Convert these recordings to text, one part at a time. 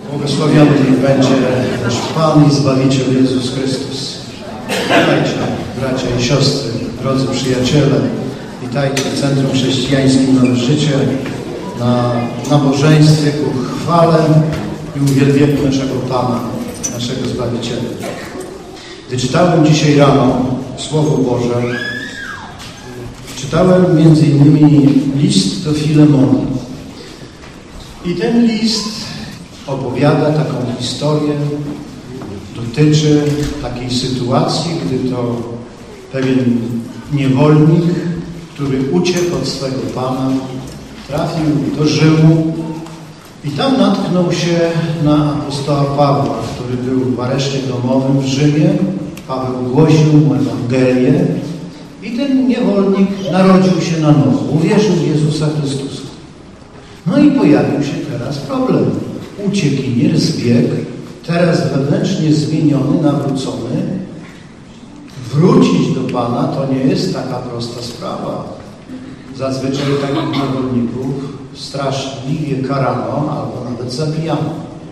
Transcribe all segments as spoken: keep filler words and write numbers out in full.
Błogosławiony niech będzie nasz Pan i Zbawiciel Jezus Chrystus. Witajcie, bracia i siostry, drodzy przyjaciele. Witajcie w Centrum Chrześcijańskim Nowe Życie na nabożeństwie ku chwale i uwielbieniu naszego Pana, naszego Zbawiciela. Gdy czytałem dzisiaj rano Słowo Boże, czytałem między innymi list do Filemona. I ten list opowiada taką historię, dotyczy takiej sytuacji, gdy to pewien niewolnik, który uciekł od swego Pana, trafił do Rzymu i tam natknął się na apostoła Pawła, który był w areszcie domowym w Rzymie. Paweł głosił mu Ewangelię i ten niewolnik narodził się na nowo, uwierzył w Jezusa Chrystusa. No i pojawił się teraz problem. Uciekinier zbiegł, teraz wewnętrznie zmieniony, nawrócony. Wrócić do Pana to nie jest taka prosta sprawa. Zazwyczaj takich niewolników straszliwie karano albo nawet zabijano.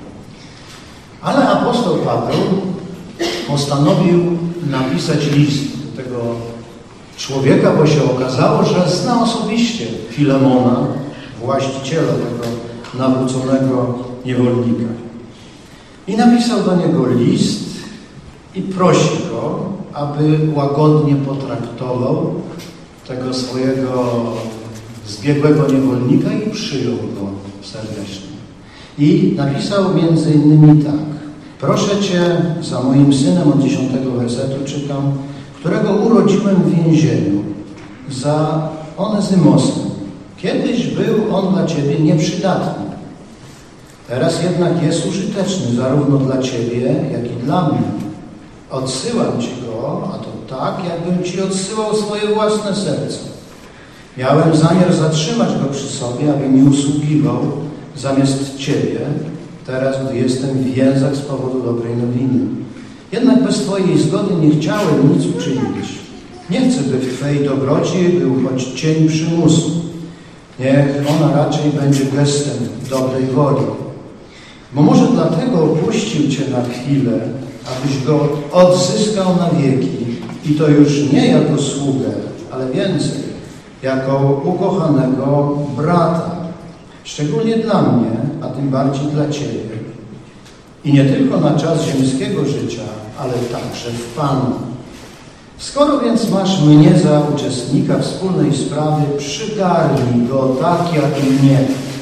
Ale apostoł Paweł postanowił napisać list do tego człowieka, bo się okazało, że zna osobiście Filemona, właściciela tego nawróconego niewolnika. I napisał do niego list i prosi go, aby łagodnie potraktował tego swojego zbiegłego niewolnika i przyjął go serdecznie. I napisał między innymi tak: proszę Cię za moim synem, od dziesiątego wersetu czytam, którego urodziłem w więzieniu, za Onezymosem. Kiedyś był on dla Ciebie nieprzydatny. Teraz jednak jest użyteczny zarówno dla Ciebie, jak i dla mnie. Odsyłam Ci go, a to tak, jakbym Ci odsyłał swoje własne serce. Miałem zamiar zatrzymać go przy sobie, aby mi usługiwał zamiast Ciebie, teraz, gdy jestem w więzach z powodu dobrej nowiny. Jednak bez Twojej zgody nie chciałem nic uczynić. Nie chcę, by w Twojej dobroci był choć cień przymusu. Niech ona raczej będzie gestem dobrej woli. Bo może dlatego opuścił Cię na chwilę, abyś go odzyskał na wieki. I to już nie jako sługę, ale więcej, jako ukochanego brata. Szczególnie dla mnie, a tym bardziej dla Ciebie. I nie tylko na czas ziemskiego życia, ale także w Panu. Skoro więc masz mnie za uczestnika wspólnej sprawy, przygarnij go tak jak mnie.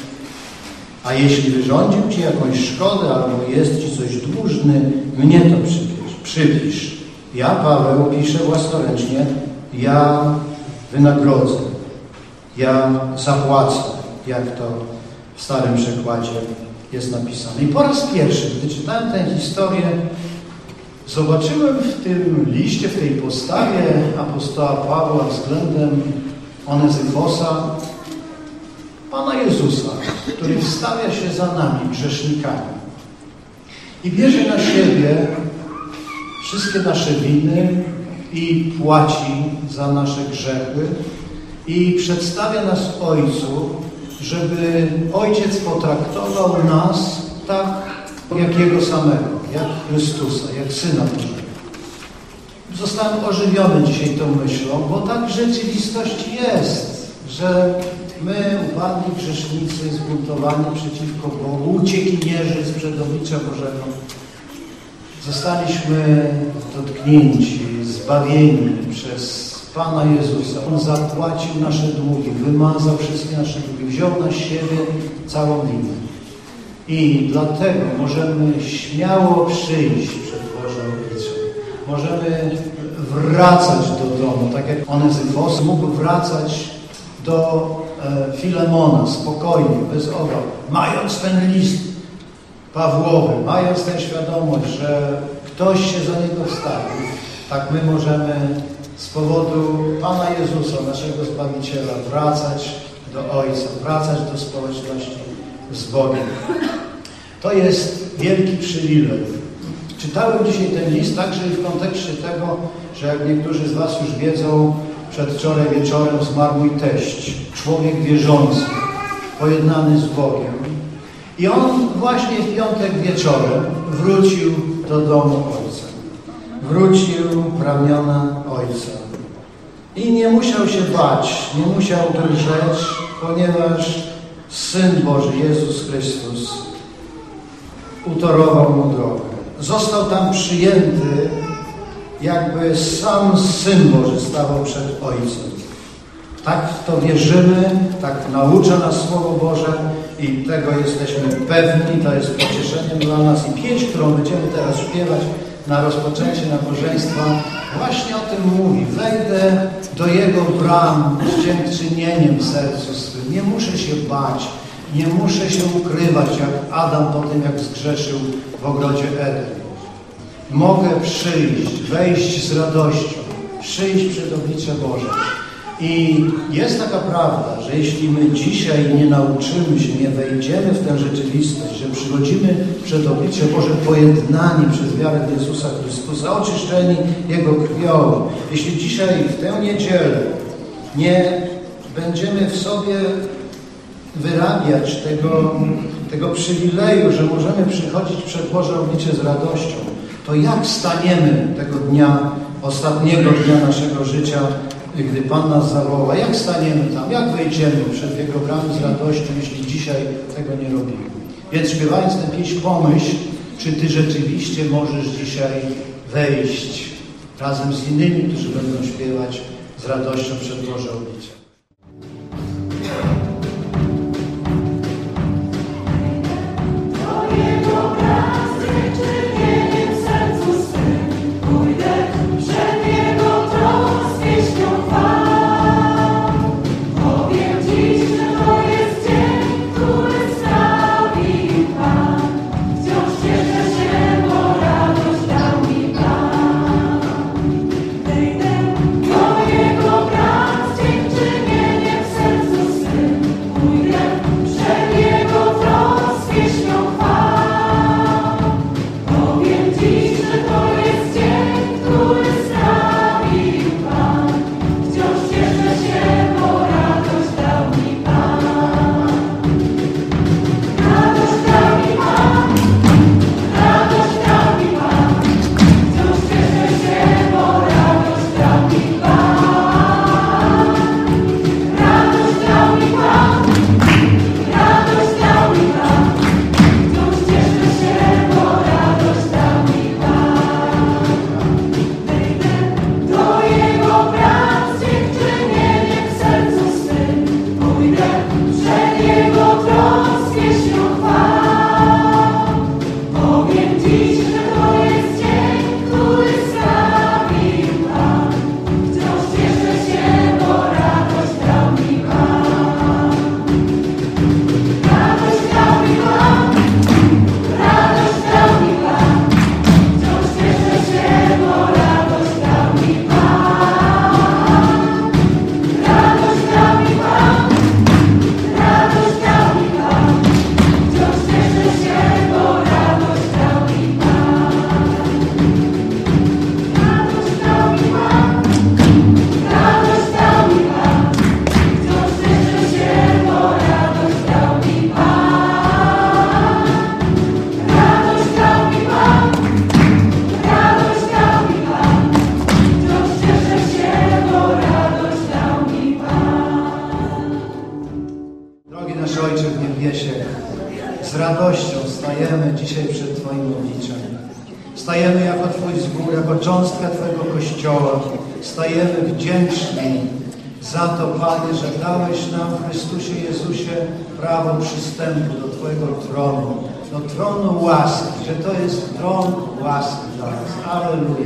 A jeśli wyrządził Ci jakąś szkodę albo jest Ci coś dłużny, mnie to przypisz. przypisz. Ja, Paweł, piszę własnoręcznie, ja wynagrodzę, ja zapłacę, jak to w Starym Przekładzie jest napisane. I po raz pierwszy, gdy czytałem tę historię, zobaczyłem w tym liście, w tej postawie apostoła Pawła względem Onezyfosa Pana Jezusa, który wstawia się za nami, grzesznikami, i bierze na siebie wszystkie nasze winy i płaci za nasze grzechy i przedstawia nas Ojcu, żeby Ojciec potraktował nas tak jak Jego samego, jak Chrystusa, jak Syna Bożego. Zostałem ożywiony dzisiaj tą myślą, bo tak w rzeczywistości jest, że my, upadli grzesznicy, zbuntowani przeciwko Bogu, uciekinierzy sprzed oblicza Bożego, zostaliśmy dotknięci, zbawieni przez Pana Jezusa. On zapłacił nasze długi, wymazał wszystkie nasze długi, wziął na siebie całą winę. I dlatego możemy śmiało przyjść przed Bożą oblicą. Możemy wracać do domu, tak jak Onezyfos mógł wracać do e, Filemona spokojnie, bez obaw, mając ten list Pawłowy, mając tę świadomość, że ktoś się za niego wstawił. Tak my możemy z powodu Pana Jezusa, naszego Zbawiciela, wracać do Ojca, wracać do społeczności z Bogiem. To jest wielki przywilej. Czytałem dzisiaj ten list także i w kontekście tego, że jak niektórzy z Was już wiedzą, przedwczoraj wieczorem zmarł mój teść, człowiek wierzący, pojednany z Bogiem. I on właśnie w piątek wieczorem wrócił do domu ojca. Wrócił w ramiona ojca. I nie musiał się bać, nie musiał drżeć, ponieważ Syn Boży, Jezus Chrystus, utorował mu drogę. Został tam przyjęty, jakby sam Syn Boży stawał przed Ojcem. Tak w to wierzymy, tak naucza nas Słowo Boże i tego jesteśmy pewni, to jest pocieszeniem dla nas. I pieśń, którą będziemy teraz śpiewać na rozpoczęcie nabożeństwa, właśnie o tym mówi. Wejdę do Jego bram z dziękczynieniem w sercu swym. Nie muszę się bać, nie muszę się ukrywać, jak Adam po tym, jak zgrzeszył w ogrodzie Eden. Mogę przyjść, wejść z radością, przyjść przed oblicze Boże. I jest taka prawda, że jeśli my dzisiaj nie nauczymy się, nie wejdziemy w tę rzeczywistość, że przychodzimy przed oblicze Boże pojednani przez wiarę w Jezusa Chrystusa, oczyszczeni Jego krwią, jeśli dzisiaj w tę niedzielę nie będziemy w sobie wyrabiać tego, tego przywileju, że możemy przychodzić przed Boże oblicze z radością, to jak staniemy tego dnia, ostatniego dnia naszego życia, gdy Pan nas zawoła, jak staniemy tam, jak wejdziemy przed Jego bramy z radością, jeśli dzisiaj tego nie robimy. Więc śpiewając tę pieśń, pomyśl, czy Ty rzeczywiście możesz dzisiaj wejść razem z innymi, którzy będą śpiewać z radością przed Boże oblicze. Z radością stajemy dzisiaj przed Twoim obliczem. Stajemy jako Twój zbór, jako cząstka Twojego Kościoła. Stajemy wdzięczni za to, Panie, że dałeś nam w Chrystusie Jezusie prawo przystępu do Twojego tronu, do tronu łaski, że to jest tron łaski dla nas. Alleluja.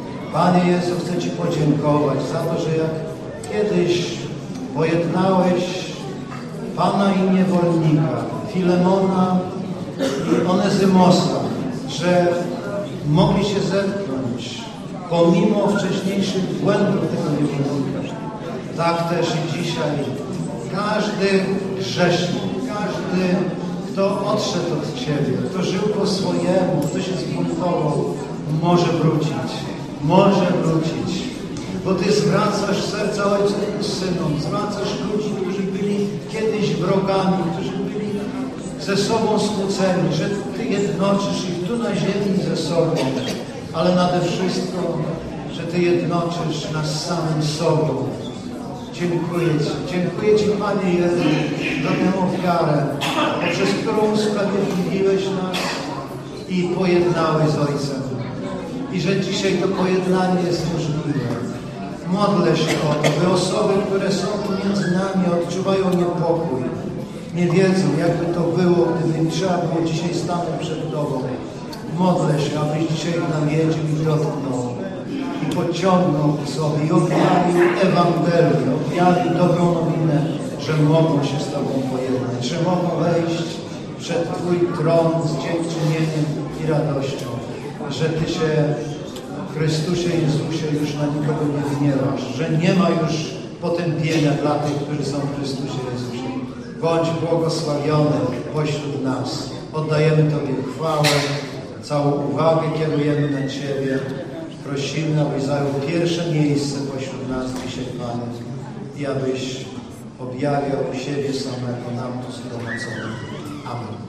Panie Jezu, chcę Ci podziękować za to, że jak kiedyś pojednałeś Pana i niewolnika, Filemona i Onezymosa, że mogli się zetknąć pomimo wcześniejszych błędów tego niewolnika. Tak też i dzisiaj każdy grzesznik, każdy, kto odszedł od Ciebie, kto żył po swojemu, kto się zbuntował, może wrócić. Może wrócić. Bo Ty zwracasz serca ojcom i synom, zwracasz ludzi, którzy byli kiedyś wrogami, którzy byli ze sobą skłóceni, że Ty jednoczysz ich tu na ziemi ze sobą, ale nade wszystko, że Ty jednoczysz nas z samym sobą. Dziękuję Ci. Dziękuję Ci, Panie Jezu, za tę ofiarę, poprzez którą usprawiedliwiłeś nas i pojednałeś z Ojcem. I że dzisiaj to pojednanie jest możliwe. Modlę się o to, by osoby, które są tu między nami, odczuwają niepokój, nie wiedzą, jakby to było, gdyby im trzeba było dzisiaj stanąć przed Tobą. Modlę się, abyś dzisiaj ich nawiedził i dotknął i pociągnął ku sobie i objawił Ewangelię, objawił dobrą nowinę, że mogą się z Tobą pojednać, że mogą wejść przed Twój tron z dziękczynieniem i radością, że Ty się w Chrystusie Jezusie już na nikogo nie gniewasz, że nie ma już potępienia dla tych, którzy są w Chrystusie Jezusie. Bądź błogosławiony pośród nas. Oddajemy Tobie chwałę, całą uwagę kierujemy na Ciebie. Prosimy, abyś zajął pierwsze miejsce pośród nas dzisiaj, Panie, i abyś objawiał siebie samego nam tu zgromadzonym. Amen.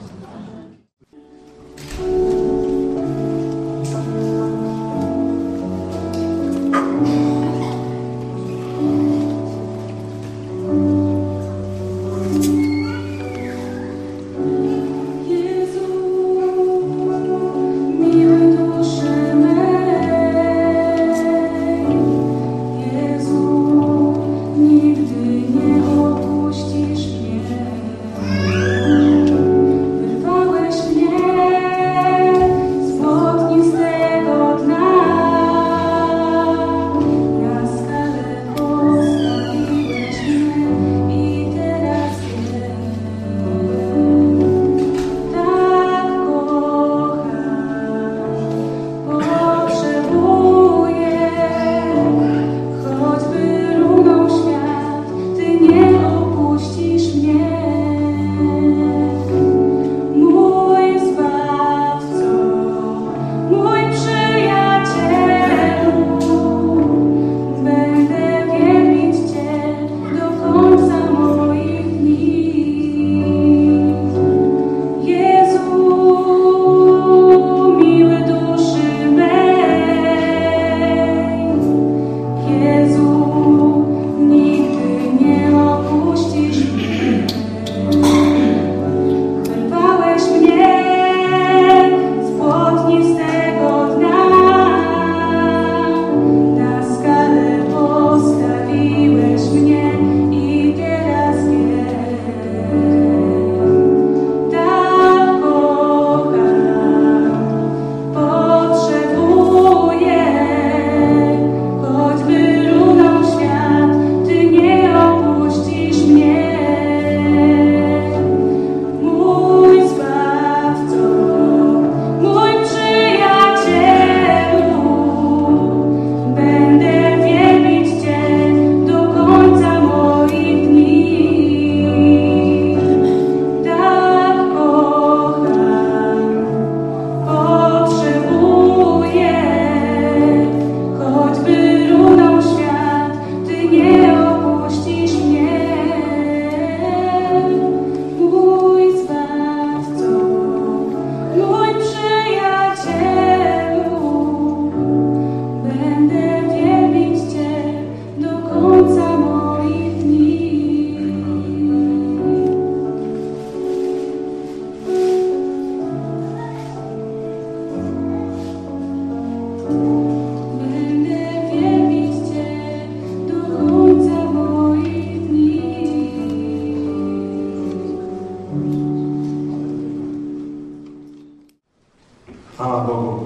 Chwała Bogu.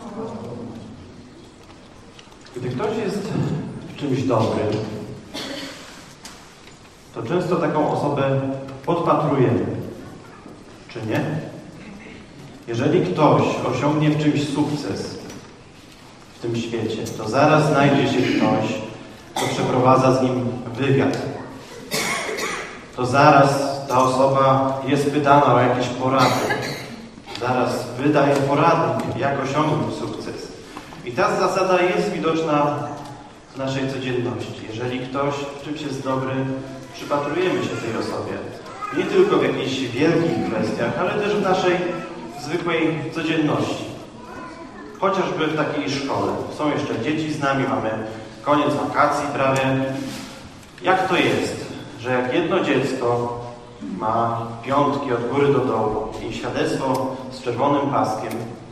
Gdy ktoś jest w czymś dobrym, to często taką osobę podpatrujemy. Czy nie? Jeżeli ktoś osiągnie w czymś sukces w tym świecie, to zaraz znajdzie się ktoś, kto przeprowadza z nim wywiad. To zaraz ta osoba jest pytana o jakieś porady. Zaraz wydaje poradnik, jak osiągnąć sukces. I ta zasada jest widoczna w naszej codzienności. Jeżeli ktoś w czymś jest dobry, przypatrujemy się tej osobie. Nie tylko w jakichś wielkich kwestiach, ale też w naszej zwykłej codzienności. Chociażby w takiej szkole. Są jeszcze dzieci z nami, mamy koniec wakacji prawie. Jak to jest, że jak jedno dziecko ma piątki od góry do dołu i świadectwo z czerwonym paskiem,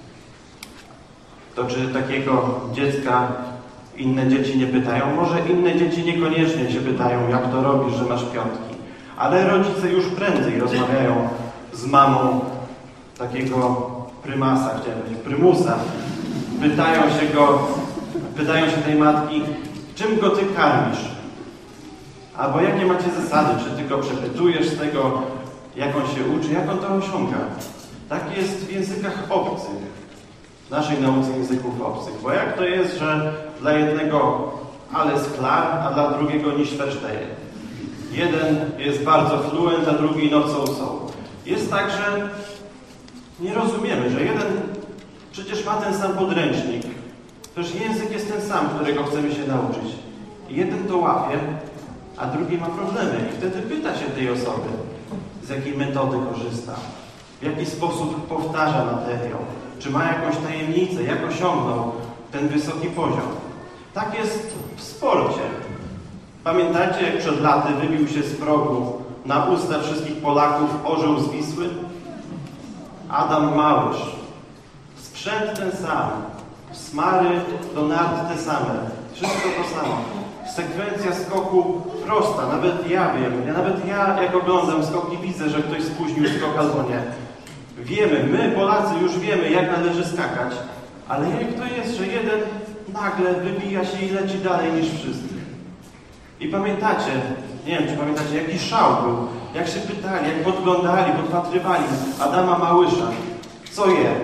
to czy takiego dziecka inne dzieci nie pytają? Może inne dzieci niekoniecznie się pytają, jak to robisz, że masz piątki. Ale rodzice już prędzej rozmawiają z mamą takiego prymasa, chciałem powiedzieć, prymusa. Pytają się go, pytają się tej matki, czym go ty karmisz? Albo jakie macie zasady? Czy ty go przepytujesz z tego, jak on się uczy, jak on to osiąga? Tak jest w językach obcych, w naszej nauce języków obcych. Bo jak to jest, że dla jednego alles klar, a dla drugiego nicht verstehe? Jeden jest bardzo fluent, a drugi not so so. Jest tak, że nie rozumiemy, że jeden przecież ma ten sam podręcznik. Przecież język jest ten sam, którego chcemy się nauczyć. Jeden to łapie, a drugi ma problemy. I wtedy pyta się tej osoby, z jakiej metody korzysta, w jaki sposób powtarza materiał, czy ma jakąś tajemnicę, jak osiągnął ten wysoki poziom. Tak jest w sporcie. Pamiętacie, jak przed laty wybił się z progu na usta wszystkich Polaków orzeł z Wisły? Adam Małysz. Sprzęt ten sam. Smary do nart te same. Wszystko to samo. Sekwencja skoku prosta. Nawet ja wiem. Ja, nawet ja, jak oglądam skoki, widzę, że ktoś spóźnił skok albo nie. Wiemy, my Polacy już wiemy, jak należy skakać. Ale jak to jest, że jeden nagle wybija się i leci dalej niż wszyscy? I pamiętacie, nie wiem, czy pamiętacie, jaki szał był, jak się pytali, jak podglądali, podpatrywali Adama Małysza. Co je?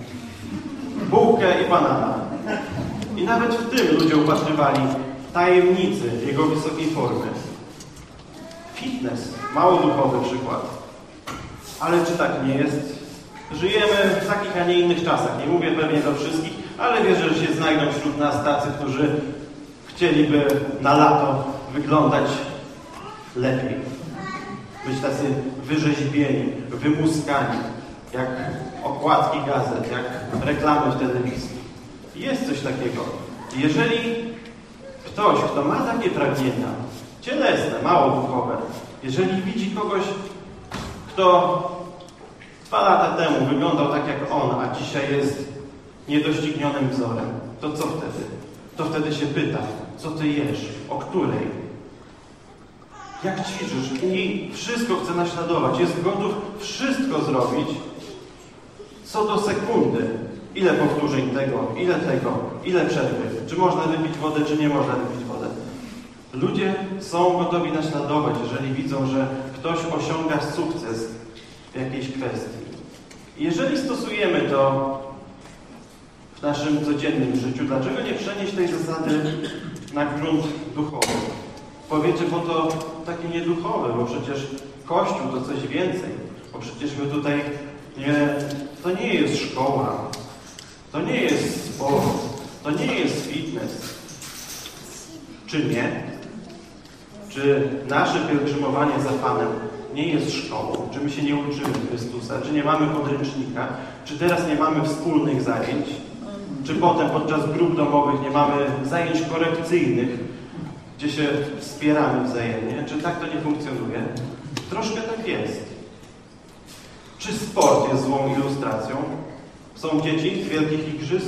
Bułkę i banana. I nawet w tym ludzie upatrywali tajemnicy jego wysokiej formy. Fitness, mało duchowy przykład. Ale czy tak nie jest? Żyjemy w takich, a nie innych czasach. Nie mówię pewnie do wszystkich, ale wierzę, że się znajdą wśród nas tacy, którzy chcieliby na lato wyglądać lepiej. Być tacy wyrzeźbieni, wymuskani, jak okładki gazet, jak reklamy w telewizji. Jest coś takiego. Jeżeli ktoś, kto ma takie pragnienia, cielesne, mało duchowe, jeżeli widzi kogoś, kto dwa lata temu wyglądał tak jak on, a dzisiaj jest niedoścignionym wzorem, to co wtedy? To wtedy się pyta, co ty jesz, o której? Jak ćwiczysz? I wszystko chce naśladować. Jest gotów wszystko zrobić, co do sekundy. Ile powtórzeń tego, ile tego, ile przerwy. Czy można wypić wodę, czy nie można wypić wodę. Ludzie są gotowi naśladować, jeżeli widzą, że ktoś osiąga sukces w jakiejś kwestii. I jeżeli stosujemy to w naszym codziennym życiu, dlaczego nie przenieść tej zasady na grunt duchowy? Powiecie, bo to takie nieduchowe, bo przecież Kościół to coś więcej. Bo przecież my tutaj nie, to nie jest szkoła, to nie jest sport, to nie jest fitness. Czy nie? Czy nasze pielgrzymowanie za Panem nie jest szkołą? Czy my się nie uczymy Chrystusa? Czy nie mamy podręcznika? Czy teraz nie mamy wspólnych zajęć? Czy potem podczas grup domowych nie mamy zajęć korekcyjnych, gdzie się wspieramy wzajemnie? Czy tak to nie funkcjonuje? Troszkę tak jest. Czy sport jest złą ilustracją? Są dzieci z wielkich igrzysk?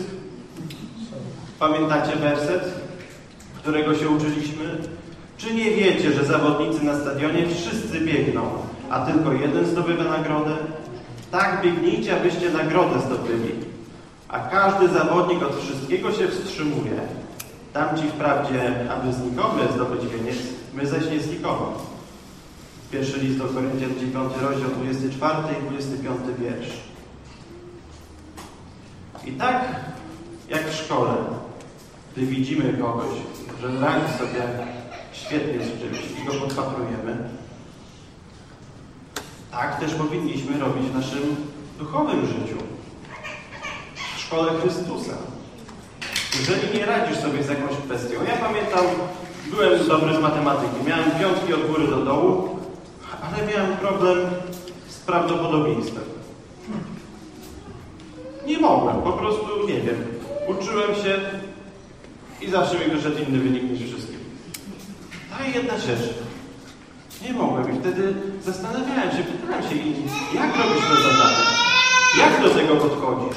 Pamiętacie werset, którego się uczyliśmy? Czy nie wiecie, że zawodnicy na stadionie wszyscy biegną, a tylko jeden zdobywa nagrodę? Tak biegnijcie, abyście nagrodę zdobyli. A każdy zawodnik od wszystkiego się wstrzymuje. Dam ci wprawdzie, aby znikomy zdobyć wieniec, my zaś nie znikomy. Pierwszy list do Koryntian, dziewiąty rozdział, dwudziesty czwarty i dwudziesty piąty wiersz. I tak jak w szkole, gdy widzimy kogoś, że radzi sobie świetnie z czymś i go podpatrujemy, tak też powinniśmy robić w naszym duchowym życiu. W szkole Chrystusa. Jeżeli nie radzisz sobie z jakąś kwestią, ja pamiętam, byłem dobry z matematyki, miałem piątki od góry do dołu, ale miałem problem z prawdopodobieństwem. Nie mogłem, po prostu nie wiem. Uczyłem się i zawsze mi wyszedł inny wynik niż wszystkim. Ta jedna rzecz. Nie mogłem i wtedy zastanawiałem się, pytałem się inni, jak robisz to zadanie? Jak do tego podchodzisz?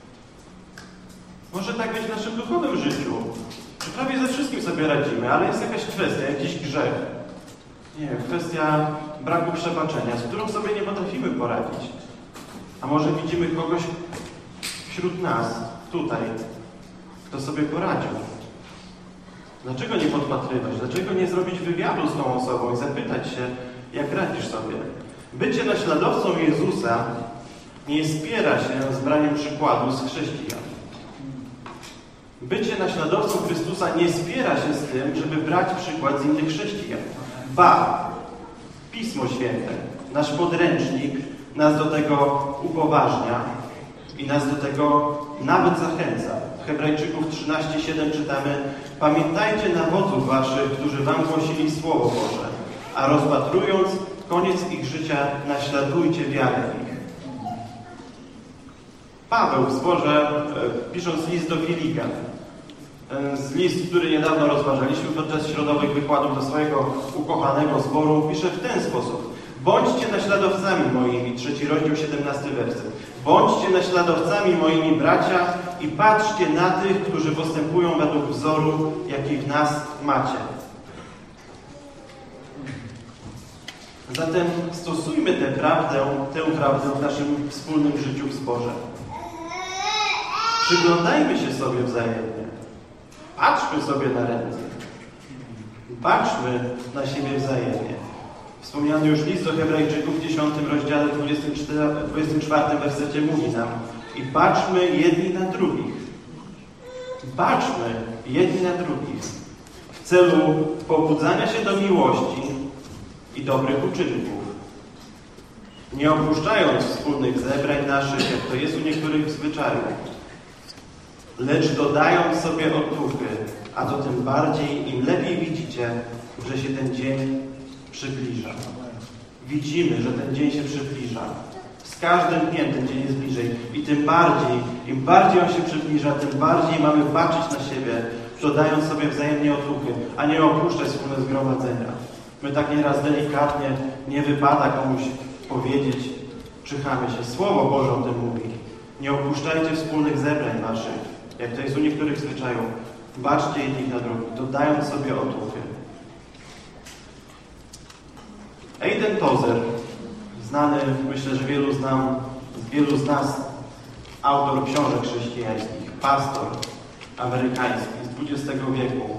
Może tak być w naszym duchowym życiu. Że prawie ze wszystkim sobie radzimy, ale jest jakaś kwestia, jakiś grzech. Nie wiem, kwestia braku przebaczenia, z którą sobie nie potrafimy poradzić. A może widzimy kogoś wśród nas, tutaj, kto sobie poradził. Dlaczego nie podpatrywać? Dlaczego nie zrobić wywiadu z tą osobą i zapytać się, jak radzisz sobie? Bycie naśladowcą Jezusa nie spiera się z braniem przykładu z chrześcijan. Bycie naśladowcą Chrystusa nie spiera się z tym, żeby brać przykład z innych chrześcijan. Ba, Pismo Święte, nasz podręcznik nas do tego upoważnia i nas do tego nawet zachęca. W Hebrajczyków trzynaście siedem czytamy: pamiętajcie na wodzów waszych, którzy wam głosili Słowo Boże, a rozpatrując koniec ich życia, naśladujcie wiarę ich. Paweł w zborze, pisząc list do Filipian, z list, który niedawno rozważaliśmy podczas środowych wykładów do swojego ukochanego zboru, pisze w ten sposób: bądźcie naśladowcami moimi, trzeci rozdział, siedemnasty werset. Bądźcie naśladowcami moimi, bracia, i patrzcie na tych, którzy postępują według wzoru, jaki w nas macie. Zatem stosujmy tę prawdę, tę prawdę w naszym wspólnym życiu w zborze. Przyglądajmy się sobie wzajemnie. Patrzmy sobie na ręce. Patrzmy na siebie wzajemnie. Wspomniany już list do Hebrajczyków w dziesiątym rozdziale, dwudziestym czwartym wersecie mówi nam: i patrzmy jedni na drugich. Patrzmy jedni na drugich w celu pobudzania się do miłości i dobrych uczynków. Nie opuszczając wspólnych zebrań naszych, jak to jest u niektórych zwyczajów, lecz dodając sobie otuchy, a to tym bardziej, im lepiej widzicie, że się ten dzień przybliża. Widzimy, że ten dzień się przybliża. Z każdym dniem ten dzień jest bliżej. I tym bardziej, im bardziej on się przybliża, tym bardziej mamy patrzeć na siebie, dodając sobie wzajemnie otuchy, a nie opuszczać wspólne zgromadzenia. My tak nieraz delikatnie, nie wypada komuś powiedzieć, czyhamy się. Słowo Boże o tym mówi. Nie opuszczajcie wspólnych zebrań waszych, jak to jest u niektórych zwyczajów. Baczcie jednych na drugich, dodając sobie otuchy. Aidan Tozer, znany, myślę, że wielu, znam, wielu z nas, autor książek chrześcijańskich, pastor amerykański z dwudziestego wieku,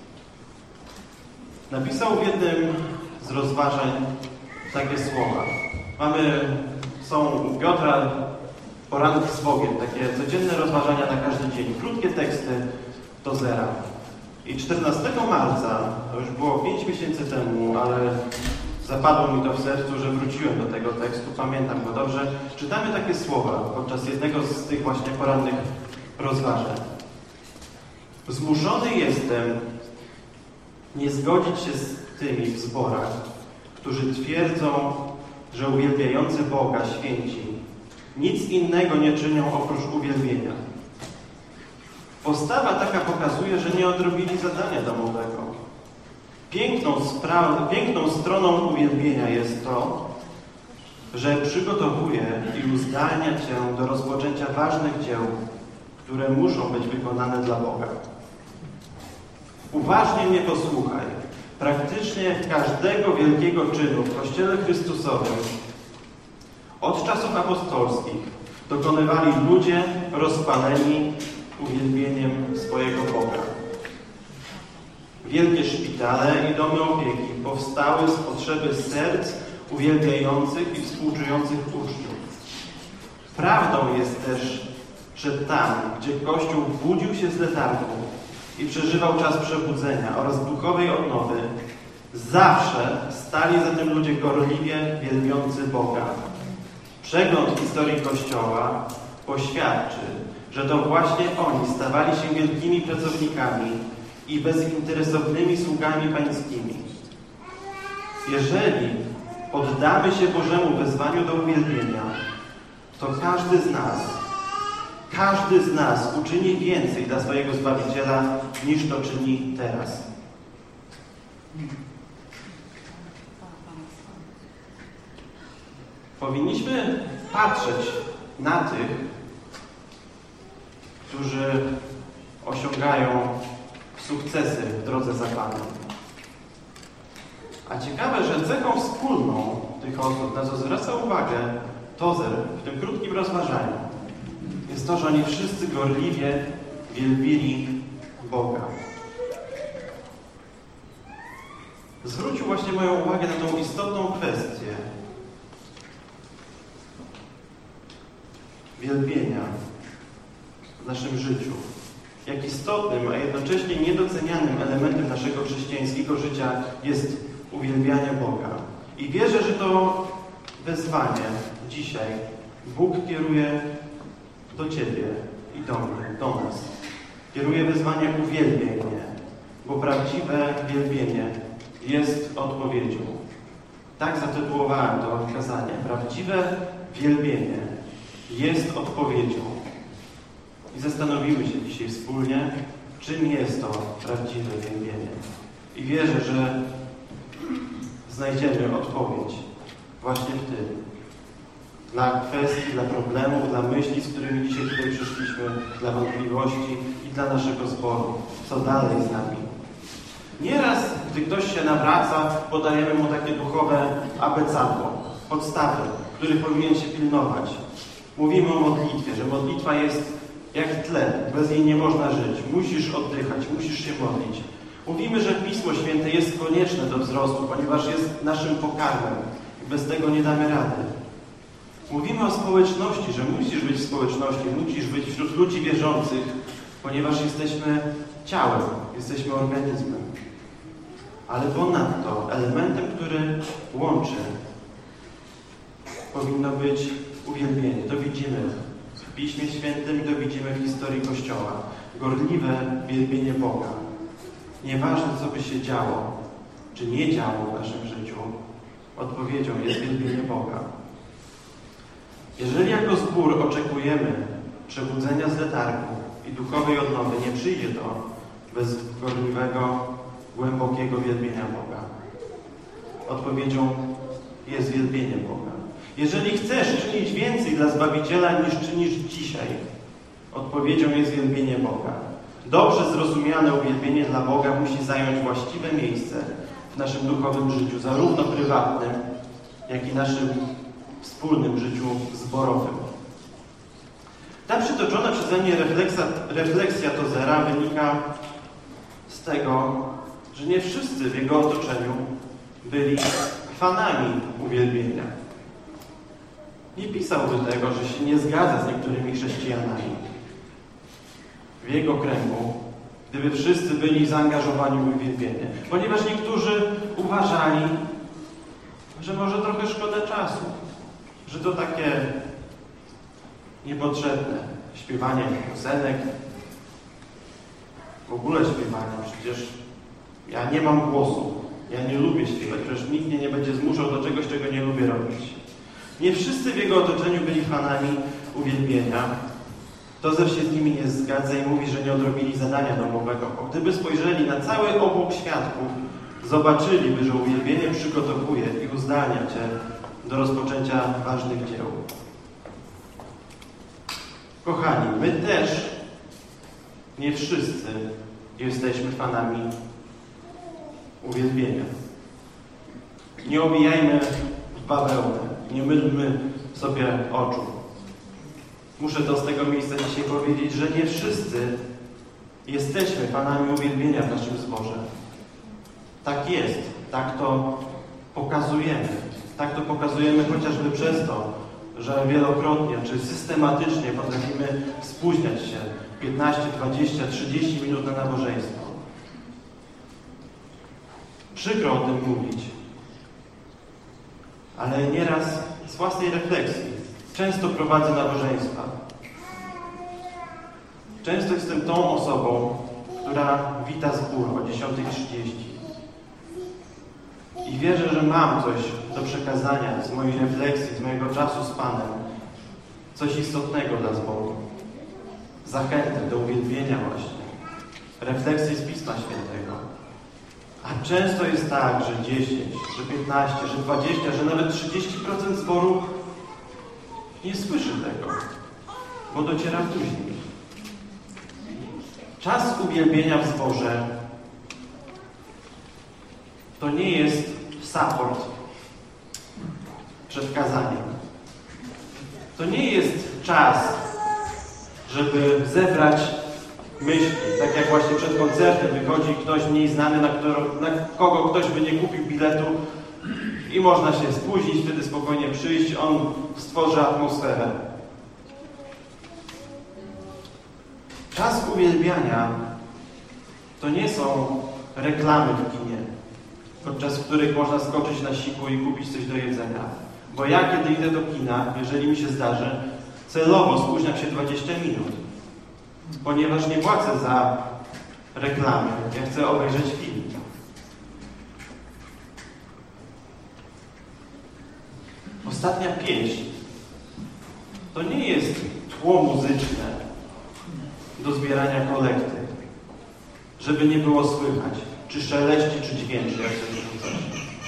napisał w jednym z rozważań takie słowa. Mamy, są u Piotra poranki z Bogiem, takie codzienne rozważania na każdy dzień, krótkie teksty Tozera. I czternastego marca, to już było pięć miesięcy temu, ale zapadło mi to w sercu, że wróciłem do tego tekstu, pamiętam go dobrze. Czytamy takie słowa podczas jednego z tych właśnie porannych rozważań. Zmuszony jestem nie zgodzić się z tymi w zborach, którzy twierdzą, że uwielbiający Boga święci nic innego nie czynią oprócz uwielbienia. Postawa taka pokazuje, że nie odrobili zadania domowego. Piękną, spra- piękną stroną uwielbienia jest to, że przygotowuje i uzdalnia Cię do rozpoczęcia ważnych dzieł, które muszą być wykonane dla Boga. Uważnie mnie posłuchaj. Praktycznie każdego wielkiego czynu w Kościele Chrystusowym od czasów apostolskich dokonywali ludzie rozpaleni uwielbieniem swojego Boga. Wielkie szpitale i domy opieki powstały z potrzeby serc uwielbiających i współczujących uczniów. Prawdą jest też, że tam, gdzie Kościół budził się z letargu i przeżywał czas przebudzenia oraz duchowej odnowy, zawsze stali za tym ludzie gorliwie wielbiący Boga. Przegląd historii Kościoła poświadczy, że to właśnie oni stawali się wielkimi pracownikami i bezinteresownymi sługami pańskimi. Jeżeli oddamy się Bożemu wezwaniu do uwielbienia, to każdy z nas, każdy z nas uczyni więcej dla swojego Zbawiciela, niż to czyni teraz. Powinniśmy patrzeć na tych, którzy osiągają sukcesy w drodze za Panem. A ciekawe, że cechą wspólną tych osób, na co zwraca uwagę Tozer w tym krótkim rozważaniu, jest to, że oni wszyscy gorliwie wielbili Boga. Zwrócił właśnie moją uwagę na tą istotną kwestię wielbienia w naszym życiu. Jak istotnym, a jednocześnie niedocenianym elementem naszego chrześcijańskiego życia jest uwielbianie Boga. I wierzę, że to wezwanie dzisiaj Bóg kieruje do Ciebie i do mnie, do nas. Kieruje wezwanie uwielbiaj mnie, bo prawdziwe wielbienie jest odpowiedzią. Tak zatytułowałem to kazanie. Prawdziwe wielbienie jest odpowiedzią. I zastanowimy się dzisiaj wspólnie, czym jest to prawdziwe wielbienie. I wierzę, że znajdziemy odpowiedź właśnie w tym. Dla kwestii, dla problemów, dla myśli, z którymi dzisiaj tutaj przyszliśmy, dla wątpliwości i dla naszego zboru. Co dalej z nami? Nieraz, gdy ktoś się nawraca, podajemy mu takie duchowe abecadło, podstawy, których powinien się pilnować. Mówimy o modlitwie, że modlitwa jest jak tlen, bez jej nie można żyć. Musisz oddychać, musisz się modlić. Mówimy, że Pismo Święte jest konieczne do wzrostu, ponieważ jest naszym pokarmem i bez tego nie damy rady. Mówimy o społeczności, że musisz być w społeczności, musisz być wśród ludzi wierzących, ponieważ jesteśmy ciałem, jesteśmy organizmem. Ale ponadto elementem, który łączy, powinno być uwielbienie. To widzimy w Piśmie Świętym, to widzimy w historii Kościoła. Gorliwe wielbienie Boga. Nieważne, co by się działo, czy nie działo w naszym życiu, odpowiedzią jest wielbienie Boga. Jeżeli jako zbór oczekujemy przebudzenia z letargu i duchowej odnowy, nie przyjdzie to bez gorliwego, głębokiego wielbienia Boga. Odpowiedzią jest wielbienie Boga. Jeżeli chcesz czynić więcej dla Zbawiciela niż czynisz dzisiaj, odpowiedzią jest wielbienie Boga. Dobrze zrozumiane uwielbienie dla Boga musi zająć właściwe miejsce w naszym duchowym życiu, zarówno prywatnym, jak i naszym wspólnym życiu zborowym. Ta przytoczona przeze mnie refleksja, refleksja Tozera wynika z tego, że nie wszyscy w jego otoczeniu byli fanami uwielbienia. Nie pisałby tego, że się nie zgadza z niektórymi chrześcijanami. W jego kręgu, gdyby wszyscy byli zaangażowani w uwielbienie. Ponieważ niektórzy uważali, że może trochę szkoda czasu, że to takie niepotrzebne śpiewanie piosenek, w ogóle śpiewanie. Przecież ja nie mam głosu, ja nie lubię śpiewać, przecież nikt mnie nie będzie zmuszał do czegoś, czego nie lubię robić. Nie wszyscy w jego otoczeniu byli fanami uwielbienia. Tozer się z nimi nie zgadza i mówi, że nie odrobili zadania domowego. Bo gdyby spojrzeli na cały obłok świadków, zobaczyliby, że uwielbienie przygotowuje i uzdalnia Cię do rozpoczęcia ważnych dzieł. Kochani, my też, nie wszyscy, jesteśmy fanami uwielbienia. Nie obijajmy w bawełnę, nie mylmy sobie oczu. Muszę to z tego miejsca dzisiaj powiedzieć, że nie wszyscy jesteśmy fanami uwielbienia w naszym zborze. Tak jest, tak to pokazujemy. Tak to pokazujemy chociażby przez to, że wielokrotnie czy systematycznie potrafimy spóźniać się piętnaście, dwadzieścia, trzydzieści minut na nabożeństwo. Przykro o tym mówić, ale nieraz z własnej refleksji często prowadzę nabożeństwa. Często jestem tą osobą, która wita zbór o dziesiątej trzydzieści. I wierzę, że mam coś do przekazania z mojej refleksji, z mojego czasu z Panem. Coś istotnego dla zboru. Zachętę do uwielbienia właśnie. Refleksji z Pisma Świętego. A często jest tak, że dziesięć, że piętnaście, że dwadzieścia, że nawet trzydzieści procent zboru nie słyszy tego, bo dociera później. Czas uwielbienia w zborze to nie jest support przed kazaniem. To nie jest czas, żeby zebrać myśli, tak jak właśnie przed koncertem wychodzi ktoś mniej znany, na, którą, na kogo ktoś by nie kupił biletu i można się spóźnić, wtedy spokojnie przyjść, on stworzy atmosferę. Czas uwielbiania to nie są reklamy w kinie, podczas których można skoczyć na siku i kupić coś do jedzenia. Bo ja, kiedy idę do kina, jeżeli mi się zdarzy, celowo spóźniam się dwadzieścia minut. Ponieważ nie płacę za reklamy. Ja chcę obejrzeć film. Ostatnia pieśń to nie jest tło muzyczne do zbierania kolekty, żeby nie było słychać, czy szeleści, czy dźwięczy, jak coś rzucać.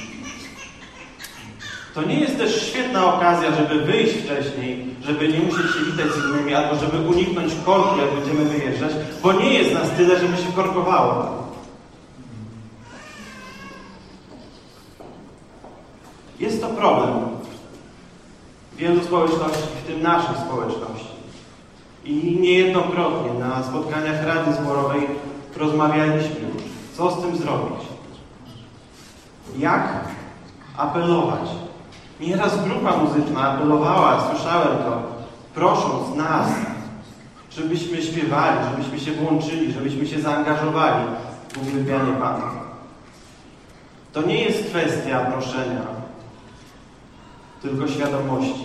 To nie jest też świetna okazja, żeby wyjść wcześniej, żeby nie musieć się witać z innymi, albo żeby uniknąć korku, jak będziemy wyjeżdżać, bo nie jest nas tyle, żeby się korkowało. Jest to problem wielu społeczności, w tym naszej społeczności. I niejednokrotnie na spotkaniach Rady Zborowej rozmawialiśmy już, co z tym zrobić. Jak apelować. Nieraz grupa muzyczna apelowała, słyszałem to, prosząc nas, żebyśmy śpiewali, żebyśmy się włączyli, żebyśmy się zaangażowali w uwielbianie Pana. To nie jest kwestia proszenia, tylko świadomości.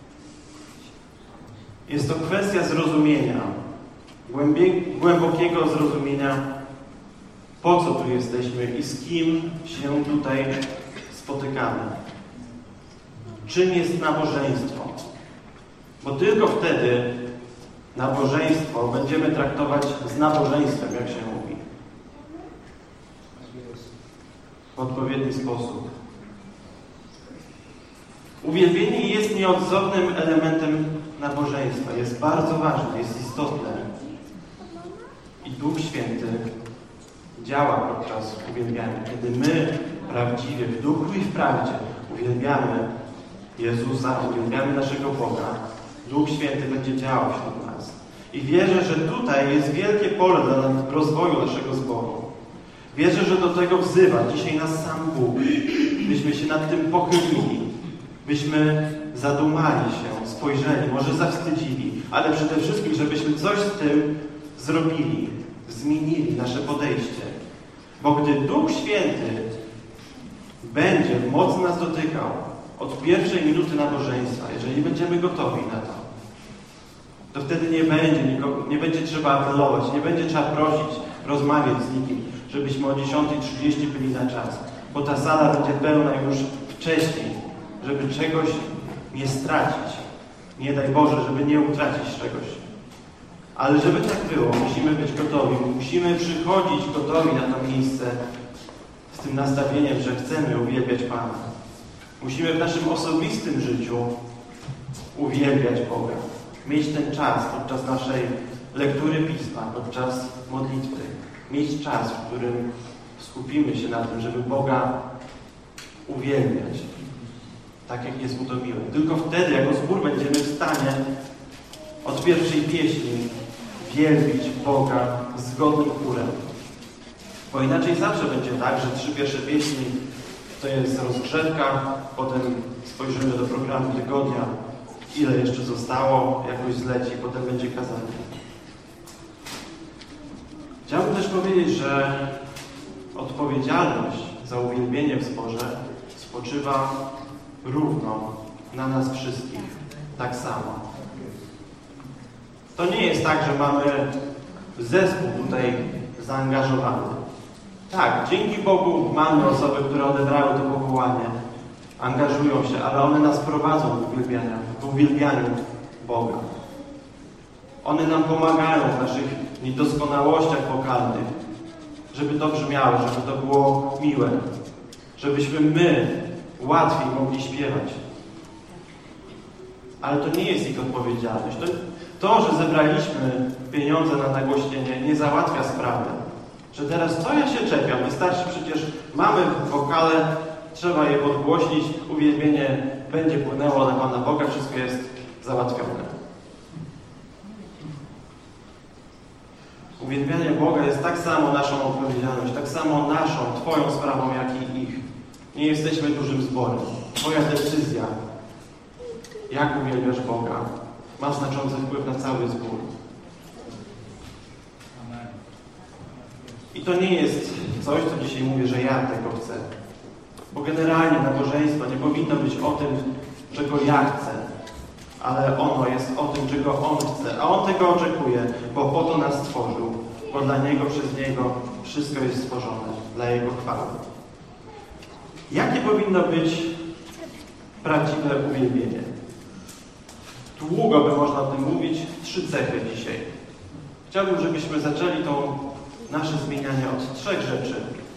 Jest to kwestia zrozumienia, głębokiego zrozumienia, po co tu jesteśmy i z kim się tutaj spotykamy. Czym jest nabożeństwo? Bo tylko wtedy nabożeństwo będziemy traktować z nabożeństwem, jak się mówi. W odpowiedni sposób. Uwielbienie jest nieodzownym elementem nabożeństwa. Jest bardzo ważne, jest istotne. I Duch Święty działa podczas uwielbiania. Kiedy my prawdziwie, w duchu i w prawdzie uwielbiamy Jezusa, uwielbiamy naszego Boga, Duch Święty będzie działał wśród nas. I wierzę, że tutaj jest wielkie pole dla rozwoju naszego zboru. Wierzę, że do tego wzywa dzisiaj nas sam Bóg, byśmy się nad tym pochylili, byśmy zadumali się, spojrzeli, może zawstydzili, ale przede wszystkim, żebyśmy coś z tym zrobili, zmienili nasze podejście. Bo gdy Duch Święty będzie mocno nas dotykał od pierwszej minuty nabożeństwa, jeżeli będziemy gotowi na to, to wtedy nie będzie, nikogo, nie będzie trzeba apelować, nie będzie trzeba prosić, rozmawiać z nikim, żebyśmy o dziesiątej trzydzieści byli na czas, bo ta sala będzie pełna już wcześniej, żeby czegoś nie stracić. Nie daj Boże, żeby nie utracić czegoś. Ale żeby tak było, musimy być gotowi. Musimy przychodzić gotowi na to miejsce z tym nastawieniem, że chcemy uwielbiać Pana. Musimy w naszym osobistym życiu uwielbiać Boga. Mieć ten czas podczas naszej lektury Pisma, podczas modlitwy. Mieć czas, w którym skupimy się na tym, żeby Boga uwielbiać. Tak jak jest mu to miłe. Tylko wtedy, jako zbór, będziemy w stanie od pierwszej pieśni wielbić Boga z godnym chórem. Bo inaczej zawsze będzie tak, że trzy pierwsze pieśni to jest rozgrzewka, potem spojrzymy do programu tygodnia, ile jeszcze zostało, jakoś zleci, potem będzie kazanie. Chciałbym też powiedzieć, że odpowiedzialność za uwielbienie w zborze spoczywa równo na nas wszystkich, tak samo. To nie jest tak, że mamy zespół tutaj zaangażowany. Tak, dzięki Bogu mamy osoby, które odebrały to powołanie, angażują się, ale one nas prowadzą w uwielbianiu, w uwielbianiu Boga. One nam pomagają w naszych niedoskonałościach wokalnych, żeby to brzmiało, żeby to było miłe, żebyśmy my łatwiej mogli śpiewać. Ale to nie jest ich odpowiedzialność. To, to, że zebraliśmy pieniądze na nagłośnienie, nie załatwia sprawy. Że teraz co ja się czepiam? Wystarczy przecież, mamy wokale, trzeba je podgłośnić, uwielbienie będzie płynęło na Pana Boga, wszystko jest załatwione. Uwielbianie Boga jest tak samo naszą odpowiedzialnością, tak samo naszą, Twoją sprawą, jak i ich. Nie jesteśmy dużym zborem. Twoja decyzja, jak uwielbiasz Boga, ma znaczący wpływ na cały zbór. I to nie jest coś, co dzisiaj mówię, że ja tego chcę. Bo generalnie nabożeństwo nie powinno być o tym, czego ja chcę, ale ono jest o tym, czego On chce. A On tego oczekuje, bo po to nas stworzył, bo dla Niego, przez Niego wszystko jest stworzone, dla Jego chwały. Jakie powinno być prawdziwe uwielbienie? Długo by można o tym mówić. Trzy cechy dzisiaj. Chciałbym, żebyśmy zaczęli to nasze zmienianie od trzech rzeczy.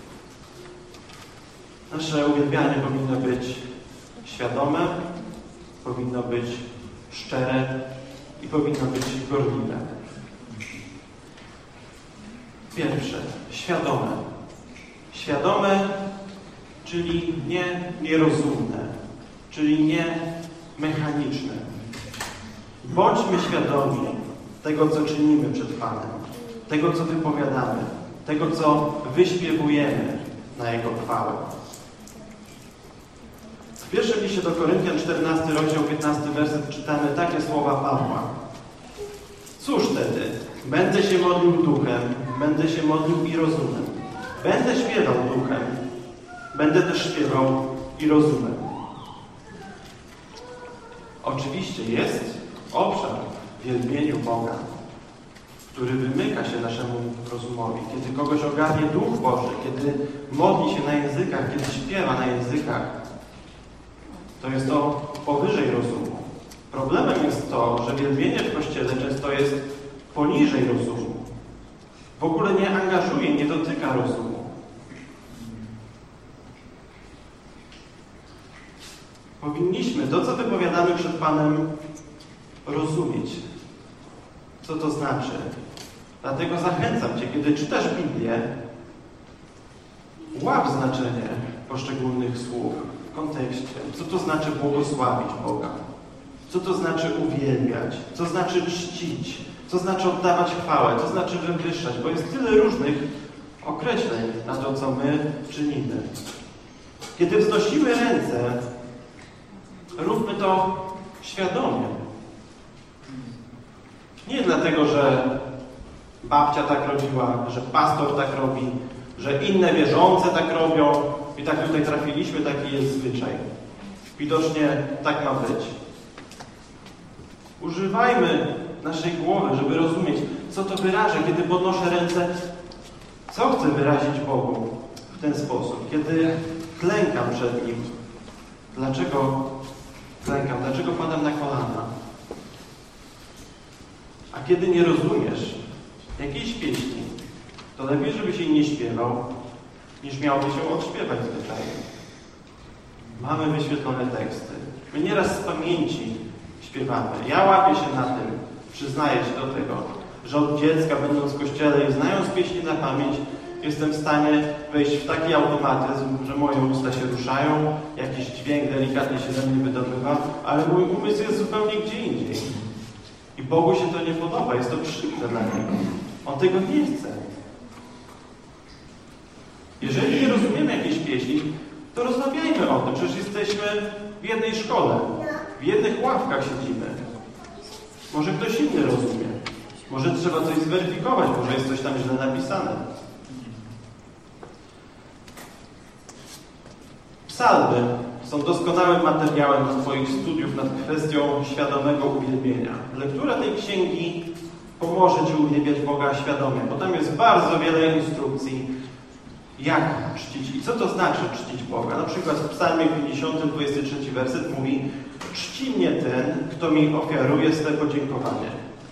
Nasze uwielbianie powinno być świadome, powinno być szczere i powinno być gorliwe. Pierwsze, świadome. Świadome, czyli nie nierozumne, czyli nie mechaniczne. Bądźmy świadomi tego, co czynimy przed Panem, tego, co wypowiadamy, tego, co wyśpiewujemy na Jego chwałę. W pierwszym liście do Koryntian, czternasty rozdział, piętnasty werset, czytamy takie słowa Pawła. Cóż wtedy? Będę się modlił duchem, będę się modlił i rozumem. Będę śpiewał duchem, będę też śpiewał i rozumem. Oczywiście jest obszar w wielbieniu Boga, który wymyka się naszemu rozumowi. Kiedy kogoś ogarnie Duch Boży, kiedy modli się na językach, kiedy śpiewa na językach, to jest to powyżej rozumu. Problemem jest to, że wielbienie w Kościele często jest poniżej rozumu. W ogóle nie angażuje, nie dotyka rozumu. Powinniśmy to, co wypowiadamy przed Panem, rozumieć. Co to znaczy? Dlatego zachęcam Cię, kiedy czytasz Biblię, łap znaczenie poszczególnych słów w kontekście. Co to znaczy błogosławić Boga? Co to znaczy uwielbiać? Co znaczy czcić? Co znaczy oddawać chwałę? Co znaczy wywyższać? Bo jest tyle różnych określeń na to, co my czynimy. Kiedy wznosimy ręce, róbmy to świadomie. Nie dlatego, że babcia tak robiła, że pastor tak robi, że inne wierzące tak robią i tak tutaj trafiliśmy, taki jest zwyczaj. Widocznie tak ma być. Używajmy naszej głowy, żeby rozumieć, co to wyraża, kiedy podnoszę ręce, co chcę wyrazić Bogu w ten sposób, kiedy klękam przed Nim. Dlaczego klękam? Dlaczego padam na kolana? A kiedy nie rozumiesz jakiejś pieśni, to lepiej, żebyś jej nie śpiewał, niż miałby się odśpiewać zwyczajnie. Mamy wyświetlone teksty. My nieraz z pamięci śpiewamy. Ja łapię się na tym, przyznaję się do tego, że od dziecka, będąc w kościele i znając pieśni na pamięć, jestem w stanie wejść w taki automatyzm, że moje usta się ruszają, jakiś dźwięk delikatnie się ze mnie wydobywa, ale mój umysł jest zupełnie gdzie indziej. I Bogu się to nie podoba, jest to przykre dla Niego. On tego nie chce. Jeżeli nie rozumiemy jakiejś pieśni, to rozmawiajmy o tym. Przecież jesteśmy w jednej szkole, w jednych ławkach siedzimy. Może ktoś inny rozumie. Może trzeba coś zweryfikować, może jest coś tam źle napisane. Psalmy są doskonałym materiałem do Twoich studiów nad kwestią świadomego uwielbienia. Lektura tej księgi pomoże Ci uwielbiać Boga świadomie, bo tam jest bardzo wiele instrukcji, jak czcić i co to znaczy czcić Boga. Na przykład w Psalmie pięćdziesiątym, dwudziesty trzeci werset mówi: czci mnie ten, kto mi ofiaruje swe podziękowanie.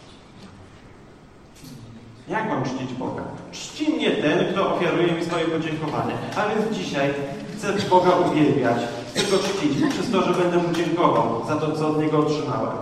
Jak mam czcić Boga? Czci mnie ten, kto ofiaruje mi swoje podziękowanie. A więc dzisiaj chcę Boga uwielbiać, chcę Go czcić przez to, że będę Mu dziękował za to, co od Niego otrzymałem.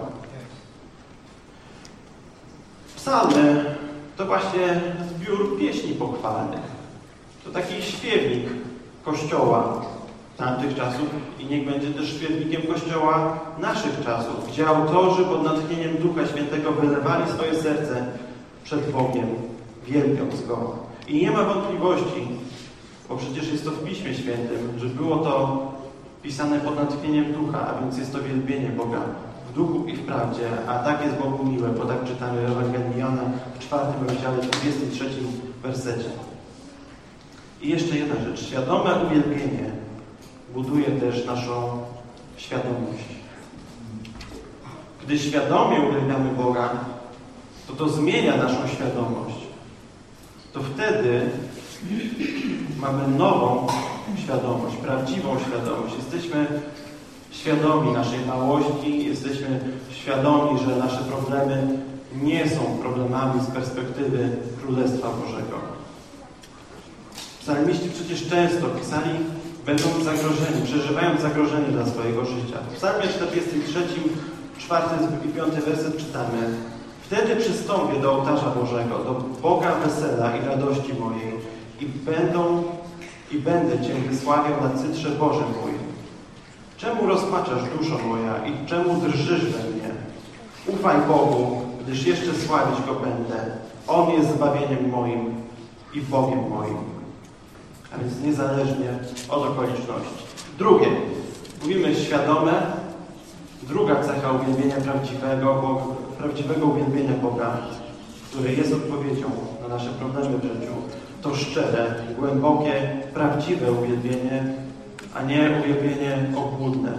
Psalmy to właśnie zbiór pieśni pochwalnych. To taki śpiewnik Kościoła tamtych czasów i niech będzie też śpiewnikiem Kościoła naszych czasów, gdzie autorzy pod natchnieniem Ducha Świętego wylewali swoje serce przed Bogiem, wielbiąc Go. I nie ma wątpliwości, bo przecież jest to w Piśmie Świętym, że było to pisane pod natchnieniem Ducha, a więc jest to wielbienie Boga w duchu i w prawdzie, a tak jest Bogu miłe, bo tak czytamy w Ewangelii Jana w czwartym rozdziale, dwudziestym trzecim wersecie. I jeszcze jedna rzecz. Świadome uwielbienie buduje też naszą świadomość. Gdy świadomie uwielbiamy Boga, to to zmienia naszą świadomość. To wtedy mamy nową świadomość, prawdziwą świadomość. Jesteśmy świadomi naszej małości, jesteśmy świadomi, że nasze problemy nie są problemami z perspektywy Królestwa Bożego. Psalmiści przecież często pisali, będąc zagrożeni, przeżywając zagrożenie dla swojego życia. W Psalmie czterdziestym trzecim, czwarty i piąty werset czytamy: wtedy przystąpię do ołtarza Bożego, do Boga wesela i radości mojej i będą i będę Cię wysławiał na cytrze Boże mój. Czemu rozpaczasz, duszo moja, i czemu drżysz we mnie? Ufaj Bogu, gdyż jeszcze sławić Go będę. On jest zbawieniem moim i Bogiem moim. A więc niezależnie od okoliczności. Drugie, mówimy świadome. Druga cecha uwielbienia prawdziwego, bo, prawdziwego uwielbienia Boga, które jest odpowiedzią na nasze problemy w życiu, to szczere, głębokie, prawdziwe uwielbienie, a nie uwielbienie obłudne.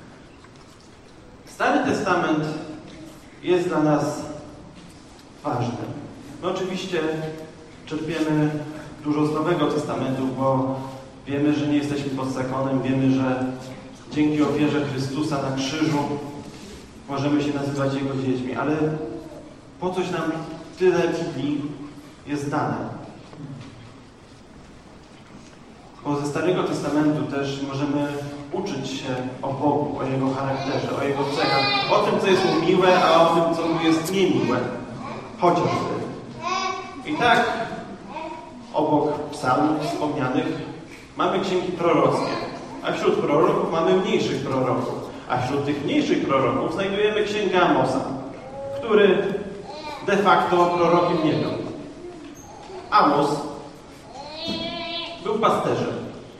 Stary Testament jest dla nas ważny. My oczywiście czerpiemy dużo z Nowego Testamentu, bo wiemy, że nie jesteśmy pod zakonem, wiemy, że dzięki ofierze Chrystusa na krzyżu możemy się nazywać Jego dziećmi, ale po coś nam tyle Biblii jest dane. Bo ze Starego Testamentu też możemy uczyć się o Bogu, o Jego charakterze, o Jego cechach, o tym, co jest Mu miłe, a o tym, co Mu jest niemiłe. Chociażby. I tak obok psalmów wspomnianych mamy księgi prorockie, a wśród proroków mamy mniejszych proroków, a wśród tych mniejszych proroków znajdujemy księgę Amosa, który de facto prorokiem nie był. Amos był pasterzem.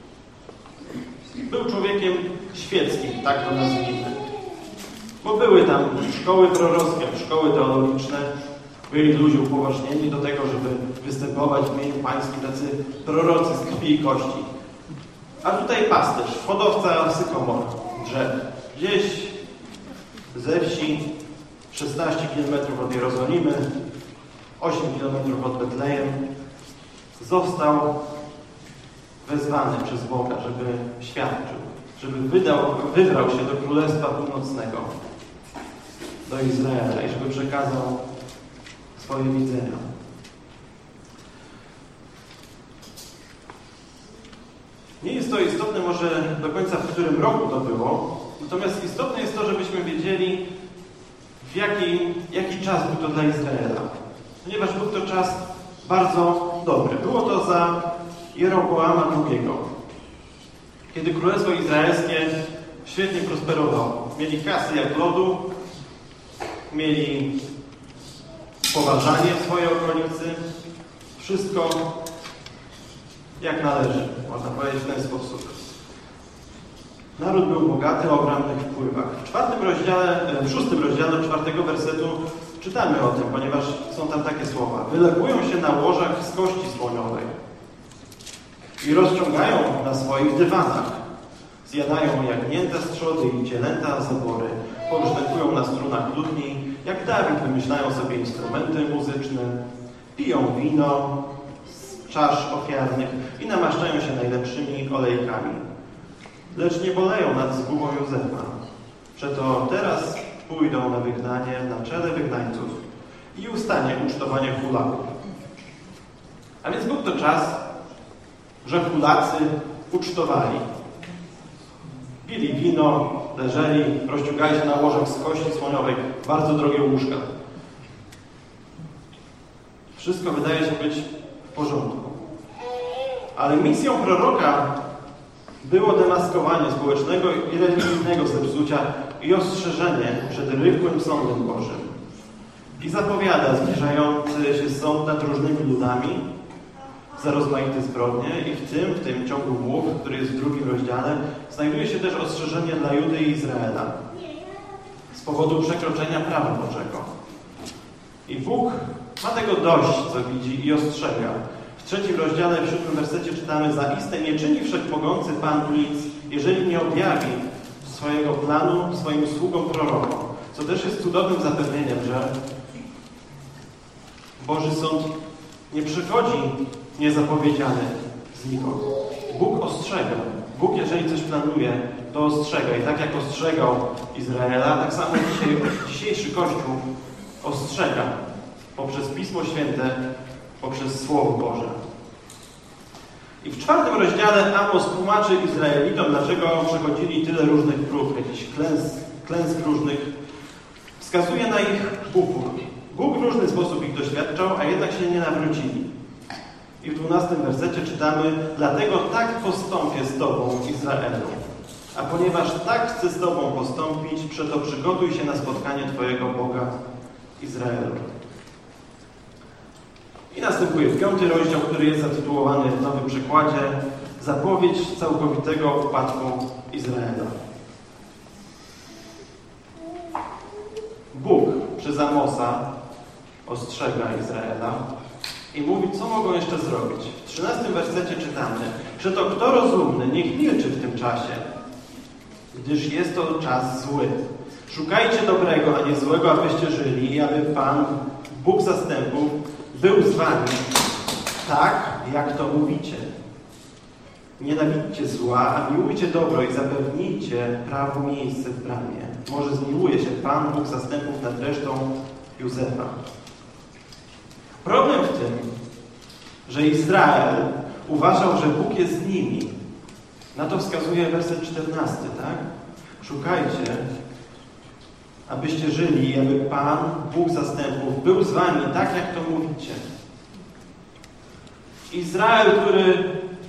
Był człowiekiem świeckim, tak to nazwijmy. Bo były tam szkoły prorockie, szkoły teologiczne, byli ludzie upoważnieni do tego, żeby występować w imieniu Pańskim, tacy prorocy z krwi i kości. A tutaj pasterz, hodowca sykomor, drzew. Gdzieś ze wsi, szesnaście kilometrów od Jerozolimy, osiem kilometrów od Betlejem, został wezwany przez Boga, żeby świadczył, żeby wydał, wybrał się do Królestwa Północnego, do Izraela i żeby przekazał swoje widzenia. Nie jest to istotne może do końca, w którym roku to było, natomiast istotne jest to, żebyśmy wiedzieli, w jaki, jaki czas był to dla Izraela. Ponieważ był to czas bardzo dobry. Było to za Jeroboama drugiego, kiedy Królestwo Izraelskie świetnie prosperowało. Mieli kasy jak lodu, mieli poważanie w swojej okolicy, wszystko jak należy, można powiedzieć w ten sposób. Naród był bogaty o ogromnych wpływach. W czwartym rozdziale, w szóstym rozdziale czwartego wersetu czytamy o tym, ponieważ są tam takie słowa. Wylegują się na łożach z kości słoniowej i rozciągają na swoich dywanach. Zjadają jagnięta z trzody i cielęta zabory. Pogrzękują na strunach lutni, jak Dawid wymyślają sobie instrumenty muzyczne, piją wino z czasz ofiarnych i namaszczają się najlepszymi olejkami. Lecz nie boleją nad zgubą Józefa. Przeto teraz pójdą na wygnanie na czele wygnańców i ustanie ucztowanie hulaków. A więc był to czas, że hulacy ucztowali. Pili wino, leżeli, rozciągali się na łożach z kości słoniowej, bardzo drogie łóżka. Wszystko wydaje się być w porządku. Ale misją proroka było demaskowanie społecznego i religijnego zepsucia i ostrzeżenie przed rychłym sądem Bożym. I zapowiada zbliżający się sąd nad różnymi ludami za rozmaite zbrodnie i w tym, w tym ciągu mów, który jest w drugim rozdziale, znajduje się też ostrzeżenie dla Judy i Izraela z powodu przekroczenia prawa Bożego. I Bóg ma tego dość, co widzi i ostrzega. W trzecim rozdziale, w siódmym wersecie czytamy: zaiste nie czyni wszechmogący Pan nic, jeżeli nie objawi swojego planu swoim sługom prorokom. Co też jest cudownym zapewnieniem, że Boży Sąd nie przychodzi niezapowiedziany znikąd. Bóg ostrzega. Bóg, jeżeli coś planuje, to ostrzega. I tak jak ostrzegał Izraela, tak samo dzisiaj, dzisiejszy Kościół ostrzega poprzez Pismo Święte, poprzez Słowo Boże. I w czwartym rozdziale Amos tłumaczy Izraelitom, dlaczego przechodzili tyle różnych prób, jakichś klęsk, klęsk różnych. Wskazuje na ich upór. Bóg w różny sposób ich doświadczał, a jednak się nie nawrócili. I w dwunastym wersecie czytamy: dlatego tak postąpię z Tobą, Izraelu. A ponieważ tak chcę z Tobą postąpić, przeto przygotuj się na spotkanie Twojego Boga, Izraelu. I następuje piąty rozdział, który jest zatytułowany w nowym przekładzie zapowiedź całkowitego upadku Izraela. Bóg przez Amosa ostrzega Izraela i mówi, co mogą jeszcze zrobić. W trzynastym wersecie czytamy: przeto kto rozumny, niech milczy w tym czasie, gdyż jest to czas zły. Szukajcie dobrego, a nie złego, abyście żyli i aby Pan, Bóg zastępów, był z wami tak, jak to mówicie. Nienawidźcie zła, a miłujcie dobro i zapewnijcie prawu miejsce w bramie. Może zmiłuje się Pan, Bóg zastępów nad resztą Józefa. Problem w tym, że Izrael uważał, że Bóg jest z nimi. Na to wskazuje werset czternasty, tak? Szukajcie, abyście żyli i aby Pan, Bóg zastępów, był z wami tak, jak to mówicie. Izrael, który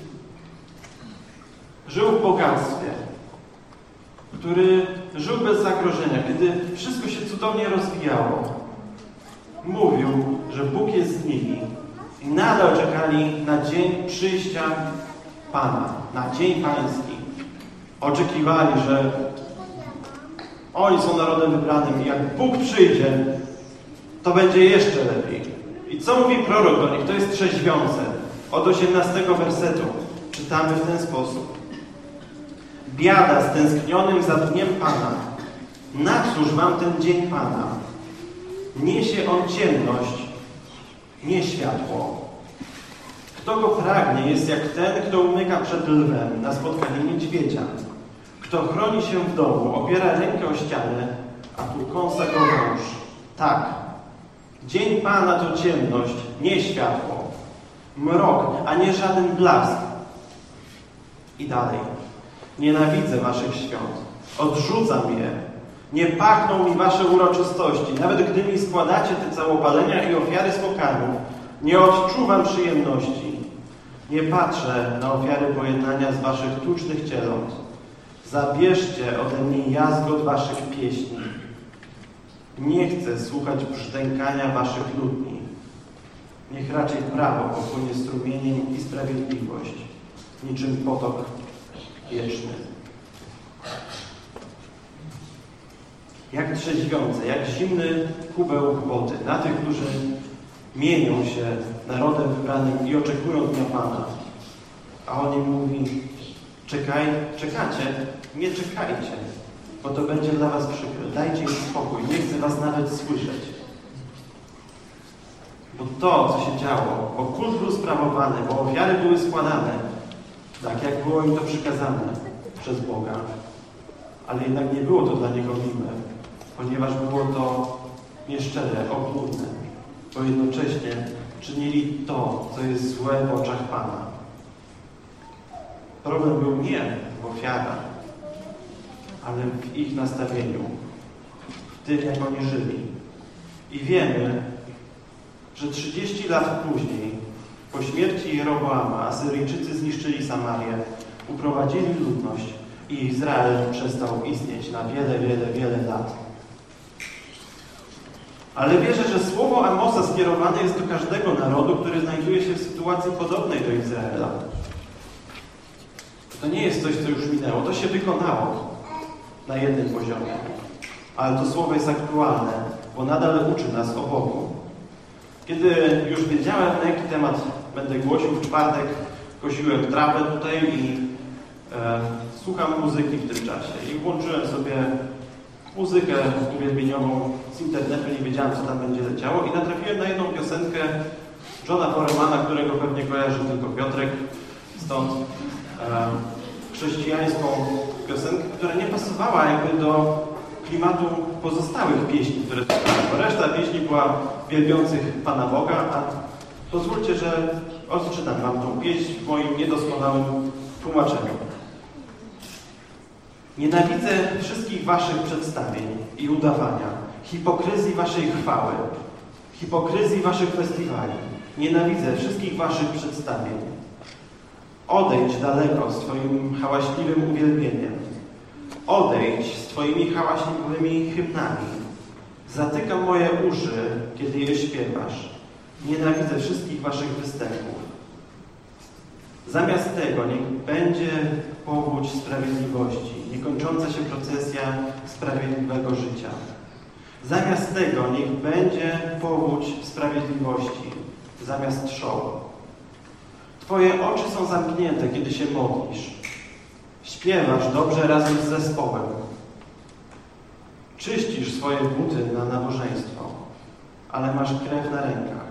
żył w bogactwie, który żył bez zagrożenia, kiedy wszystko się cudownie rozwijało, mówił, że Bóg jest z nimi i nadal czekali na dzień przyjścia Pana, na dzień Pański. Oczekiwali, że oni są narodem wybranym i jak Bóg przyjdzie, to będzie jeszcze lepiej. I co mówi prorok do nich? To jest trzeźwiące. Od osiemnastego wersetu czytamy w ten sposób: biada stęsknionym za dniem Pana. Na cóż wam ten dzień Pana? Niesie on ciemność, nie światło. Kto go pragnie, jest jak ten, kto umyka przed lwem na spotkanie niedźwiedzia. Kto chroni się w domu, opiera rękę o ścianę, a tu kąsa go wąż. Tak, dzień Pana to ciemność, nie światło. Mrok, a nie żaden blask. I dalej. Nienawidzę waszych świąt. Odrzucam je. Nie pachną mi wasze uroczystości. Nawet gdy mi składacie te całopalenia i ofiary z pokarmów, nie odczuwam przyjemności. Nie patrzę na ofiary pojednania z waszych tucznych cieląt. Zabierzcie ode mnie jazgot waszych pieśni. Nie chcę słuchać brzdękania waszych ludni. Niech raczej prawo popłynie strumieniem i sprawiedliwość, niczym potok wieczny. Jak trzeźwiące, jak zimny kubeł wody na tych, którzy mienią się narodem wybranym i oczekują dnia Pana. A on im mówi: czekaj, czekacie, nie czekajcie, bo to będzie dla was przykre. Dajcie im spokój, nie chcę was nawet słyszeć. Bo to, co się działo, bo kult był sprawowany, bo ofiary były składane, tak jak było im to przykazane przez Boga, ale jednak nie było to dla Niego miłe, ponieważ było to nieszczere, obłudne, bo jednocześnie czynili to, co jest złe w oczach Pana. Problem był nie w ofiarach, ale w ich nastawieniu, w tym, jak oni żyli. I wiemy, że trzydzieści lat później, po śmierci Jeroboama, Asyryjczycy zniszczyli Samarię, uprowadzili ludność i Izrael przestał istnieć na wiele, wiele, wiele lat. Ale wierzę, że słowo Amosa skierowane jest do każdego narodu, który znajduje się w sytuacji podobnej do Izraela. To nie jest coś, co już minęło. To się wykonało na jednym poziomie. Ale to słowo jest aktualne, bo nadal uczy nas o Bogu. Kiedy już wiedziałem, na jaki temat będę głosił w czwartek, kosiłem trawę tutaj i e, słucham muzyki w tym czasie. I włączyłem sobie muzykę uwielbieniową z internetu, nie wiedziałem, co tam będzie leciało. I natrafiłem na jedną piosenkę Johna Foremana, którego pewnie kojarzy tylko Piotrek, stąd e, chrześcijańską piosenkę, która nie pasowała jakby do klimatu pozostałych pieśni, które słuchałem. Bo reszta pieśni była wielbiących Pana Boga, a pozwólcie, że odczytam wam tą pieśń w moim niedoskonałym tłumaczeniu. Nienawidzę wszystkich waszych przedstawień i udawania, hipokryzji waszej chwały, hipokryzji waszych festiwali. Nienawidzę wszystkich waszych przedstawień. Odejdź daleko z twoim hałaśliwym uwielbieniem. Odejdź z twoimi hałaśliwymi hymnami. Zatykam moje uszy, kiedy je śpiewasz. Nienawidzę wszystkich waszych występów. Zamiast tego niech będzie powódź sprawiedliwości, niekończąca się procesja sprawiedliwego życia. Zamiast tego niech będzie powódź sprawiedliwości, zamiast show. Twoje oczy są zamknięte, kiedy się modlisz. Śpiewasz dobrze razem z zespołem. Czyścisz swoje buty na nabożeństwo, ale masz krew na rękach.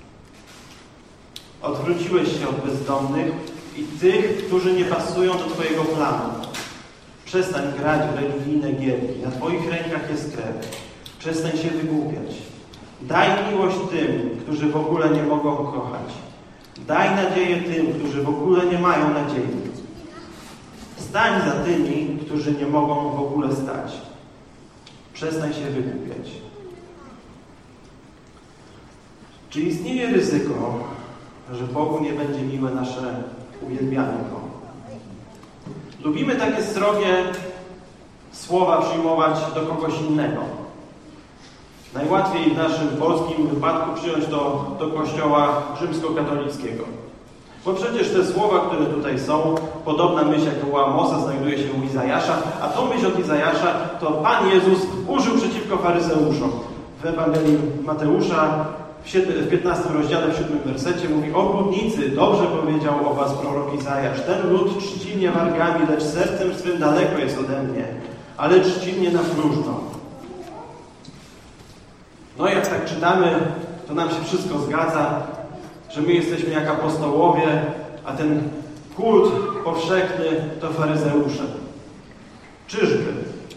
Odwróciłeś się od bezdomnych i tych, którzy nie pasują do Twojego planu. Przestań grać w religijne gierki. Na Twoich rękach jest krew. Przestań się wygłupiać. Daj miłość tym, którzy w ogóle nie mogą kochać. Daj nadzieję tym, którzy w ogóle nie mają nadziei. Stań za tymi, którzy nie mogą w ogóle stać. Przestań się wygłupiać. Czy istnieje ryzyko, że Bogu nie będzie miłe nasze uwielbianie Go? Lubimy takie srogie słowa przyjmować do kogoś innego. Najłatwiej w naszym polskim wypadku przyjąć to do kościoła rzymskokatolickiego. Bo przecież te słowa, które tutaj są, podobna myśl jak u Amosa znajduje się u Izajasza, a tą myśl od Izajasza to Pan Jezus użył przeciwko faryzeuszom. W Ewangelii Mateusza w piętnastym rozdziale, w siódmym wersecie mówi: obłudnicy, dobrze powiedział o was prorok Izajasz. Ten lud czci mnie wargami, lecz sercem swym daleko jest ode mnie, ale czci mnie na próżno. No jak tak czytamy, to nam się wszystko zgadza, że my jesteśmy jak apostołowie, a ten kult powszechny to faryzeusze. Czyżby?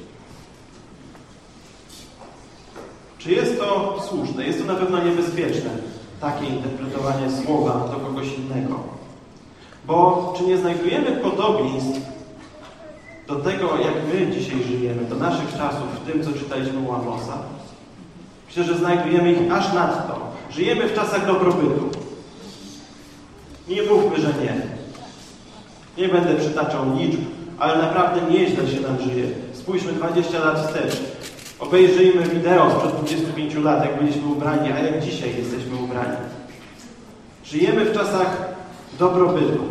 Czy jest to słuszne? Jest to na pewno niebezpieczne, takie interpretowanie słowa do kogoś innego. Bo czy nie znajdujemy podobieństw do tego, jak my dzisiaj żyjemy, do naszych czasów, w tym, co czytaliśmy u Amosa? Myślę, że znajdujemy ich aż nadto. Żyjemy w czasach dobrobytu. Nie mówmy, że nie. Nie będę przytaczał liczb, ale naprawdę nieźle się nam żyje. Spójrzmy dwadzieścia lat wstecz. Obejrzyjmy wideo sprzed dwudziestu pięciu lat, jak byliśmy ubrani, a jak dzisiaj jesteśmy ubrani. Żyjemy w czasach dobrobytu.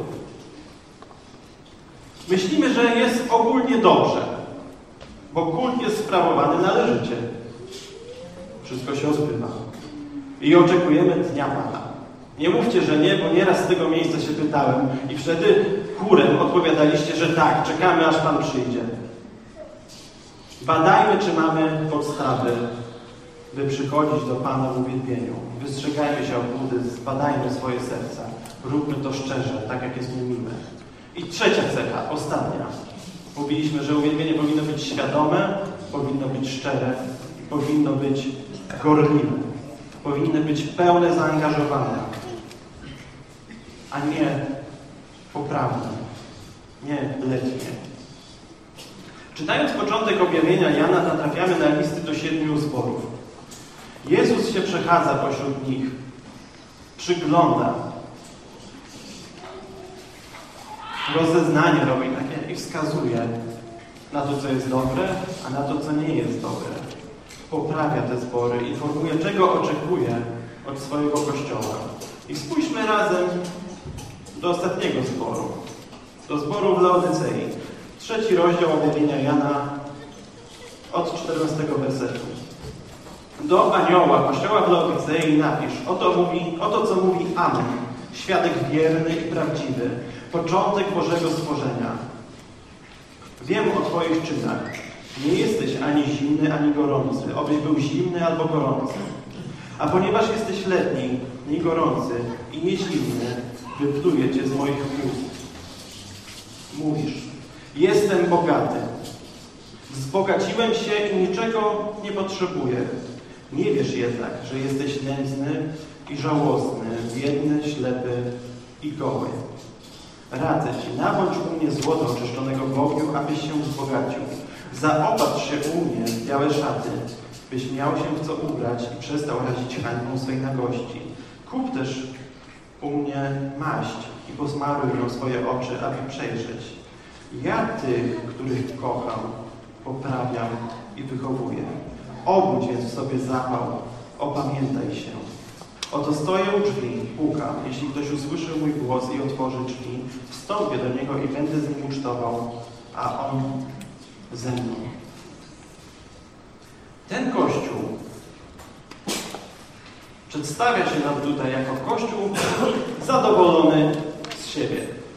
Myślimy, że jest ogólnie dobrze, bo kult jest sprawowany należycie. Wszystko się odbywa. I oczekujemy Dnia Pana. Nie mówcie, że nie, bo nieraz z tego miejsca się pytałem i wtedy chórem odpowiadaliście, że tak, czekamy, aż Pan przyjdzie. Badajmy, czy mamy podstawy by przychodzić do Pana w uwielbieniu. Wystrzegajmy się obłudy, zbadajmy swoje serca. Róbmy to szczerze, tak jak jest mi miłe. I trzecia cecha, ostatnia. Mówiliśmy, że uwielbienie powinno być świadome, powinno być szczere, powinno być gorliwe. Powinny być pełne zaangażowania, a nie poprawne, nie letnie. Czytając początek objawienia Jana, natrafiamy na listy do siedmiu zborów. Jezus się przechadza pośród nich, przygląda, rozeznanie robi takie i wskazuje na to, co jest dobre, a na to, co nie jest dobre. Poprawia te zbory, informuje, czego oczekuje od swojego Kościoła. I spójrzmy razem do ostatniego zboru, do zboru w Laodycei. Trzeci rozdział objawienia Jana od czternastego wersetu. Do anioła Kościoła w Laodycei napisz, oto, mówi, oto co mówi Amen, świadek wierny i prawdziwy, początek Bożego stworzenia. Wiem o Twoich czynach. Nie jesteś ani zimny, ani gorący, obyś był zimny albo gorący. A ponieważ jesteś letni, nie gorący i nie zimny, wypluję Cię z moich ust. Mówisz, jestem bogaty. Wzbogaciłem się i niczego nie potrzebuję. Nie wiesz jednak, że jesteś nędzny i żałosny, biedny, ślepy i goły. Radzę Ci, nabądź u mnie złota oczyszczonego w ogniu, abyś się wzbogacił. Zaopatrz się u mnie w białe szaty, byś miał się w co ubrać i przestał razić hańbą swej nagości. Kup też u mnie maść i posmaruj ją swoje oczy, aby przejrzeć. Ja tych, których kocham, poprawiam i wychowuję. Obudź więc w sobie zapał, opamiętaj się. Oto stoję u drzwi, pukam. Jeśli ktoś usłyszy mój głos i otworzy drzwi, wstąpię do niego i będę z nim ucztował, a on ze mną. Ten Kościół przedstawia się nam tutaj jako Kościół zadowolony z siebie.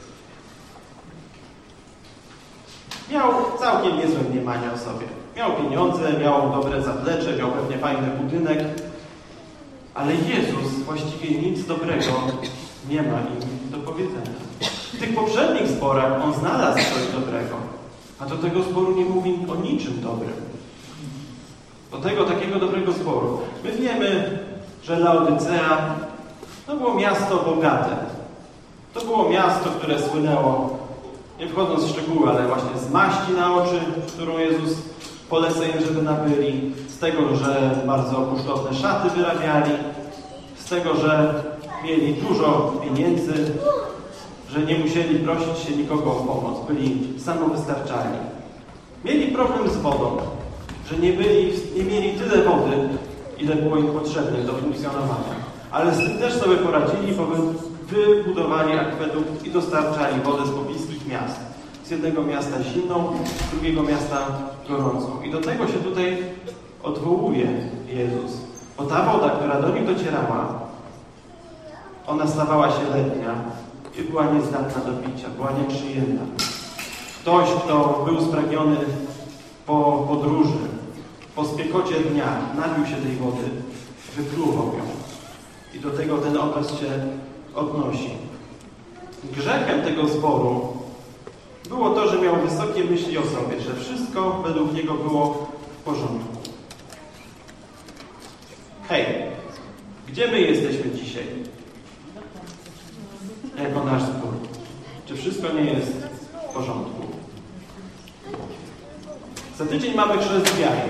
Miał całkiem niezłe mniemanie o sobie. Miał pieniądze, miał dobre zaplecze, miał pewnie fajny budynek, ale Jezus właściwie nic dobrego nie ma im do powiedzenia. W tych poprzednich zborach On znalazł coś dobrego, a do tego zboru nie mówi o niczym dobrym. Do tego takiego dobrego zboru. My wiemy, że Laodycea to było miasto bogate. To było miasto, które słynęło, nie wchodząc w szczegóły, ale właśnie z maści na oczy, którą Jezus poleca im, żeby nabyli, z tego, że bardzo kosztowne szaty wyrabiali, z tego, że mieli dużo pieniędzy, że nie musieli prosić się nikogo o pomoc, byli samowystarczalni. Mieli problem z wodą, że nie, byli, nie mieli tyle wody, ile było im potrzebne do funkcjonowania. Ale z tym też sobie poradzili, bo wybudowali akwedukt i dostarczali wodę z pobliskich miast. Z jednego miasta zimną, z drugiego miasta gorącą. I do tego się tutaj odwołuje Jezus. Bo ta woda, która do nich docierała, ona stawała się letnia i była niezdatna do picia, była nieprzyjemna. Ktoś, kto był spragniony po podróży, po spiekocie dnia, napił się tej wody, wypluwał ją. I do tego ten obraz się odnosi. Grzechem tego zboru było to, że miał wysokie myśli o sobie, że wszystko według niego było w porządku. Hej, gdzie my jesteśmy dzisiaj? Jako nasz zbór. Czy wszystko nie jest w porządku? Za tydzień mamy chrzest wiary.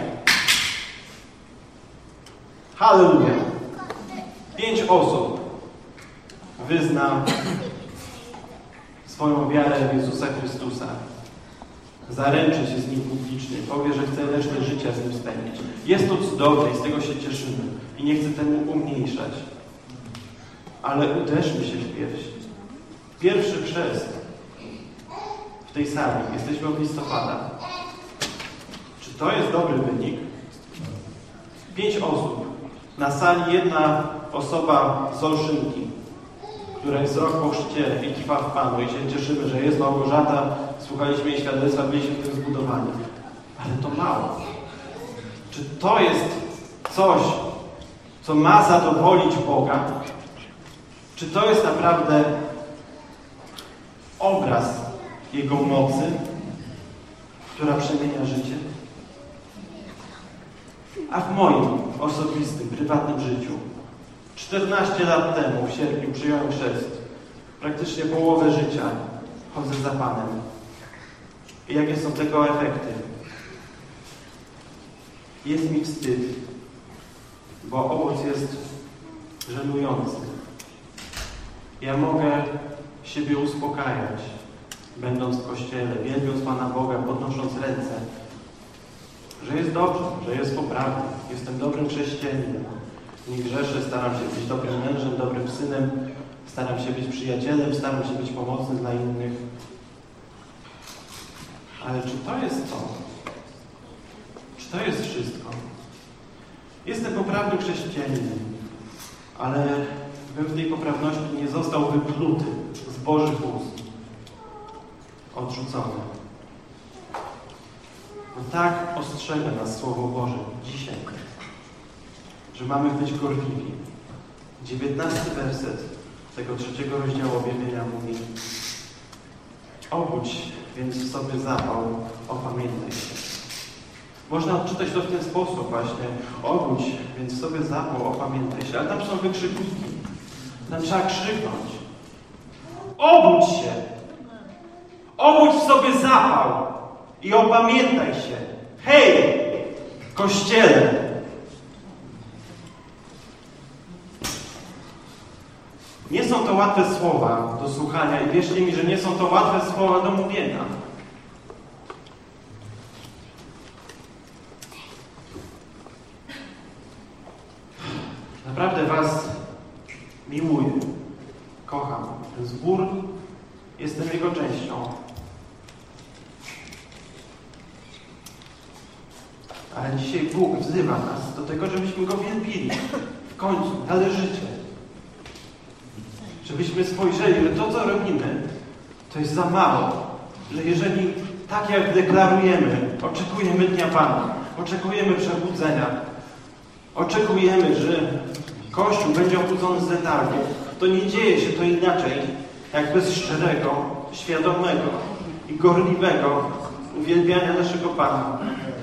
Halleluja! Pięć osób wyzna swoją wiarę w Jezusa Chrystusa. Zaręczy się z Nim publicznie. Powie, że chce resztę życia z Nim spędzić. Jest to cudowne i z tego się cieszymy. I nie chcę temu umniejszać. Ale uderzmy się w pierś. Pierwszy chrzest w tej sali. Jesteśmy od listopada. Czy to jest dobry wynik? Pięć osób. Na sali jedna osoba z Olszynki, która jest rok po chrzcie i trwa w Panu i się cieszymy, że jest Małgorzata, słuchaliśmy jej świadectwa, byliśmy w tym zbudowani. Ale to mało. Czy to jest coś, co ma zadowolić Boga? Czy to jest naprawdę obraz Jego mocy, która przemienia życie? A w moim osobistym, prywatnym życiu czternaście lat temu w sierpniu przyjąłem chrzest. Praktycznie połowę życia chodzę za Panem. I jakie są tego efekty? Jest mi wstyd, bo owoc jest żenujący. Ja mogę siebie uspokajać, będąc w Kościele, wielbiąc Pana Boga, podnosząc ręce, że jest dobrze, że jest poprawny, jestem dobrym chrześcijaninem, nie grzeszę, staram się być dobrym mężem, dobrym synem, staram się być przyjacielem, staram się być pomocny dla innych. Ale czy to jest to? Czy to jest wszystko? Jestem poprawnym chrześcijaninem, ale bym w tej poprawności nie został wypluty z Bożych ust, odrzucony. Bo tak ostrzega nas Słowo Boże dzisiaj, że mamy być gorliwi. dziewiętnasty werset tego trzeciego rozdziału objawienia mówi: obudź więc w sobie zapał, opamiętaj się. Można odczytać to w ten sposób właśnie: obudź więc w sobie zapał, opamiętaj się. Ale tam są wykrzykniki. Tam trzeba krzyknąć: obudź się! Obudź w sobie zapał i opamiętaj się. Hej, Kościele! Nie są to łatwe słowa do słuchania i wierzcie mi, że nie są to łatwe słowa do mówienia. Naprawdę Was miłuję, kocham. Ten zbór, jestem jego częścią. Ale dzisiaj Bóg wzywa nas do tego, żebyśmy Go wielbili. W końcu, należycie. Żebyśmy spojrzeli, że to, co robimy, to jest za mało. Że jeżeli tak jak deklarujemy, oczekujemy Dnia Pana, oczekujemy przebudzenia, oczekujemy, że Kościół będzie obudzony z letargu, to nie dzieje się to inaczej, jak bez szczerego, świadomego i gorliwego uwielbiania naszego Pana.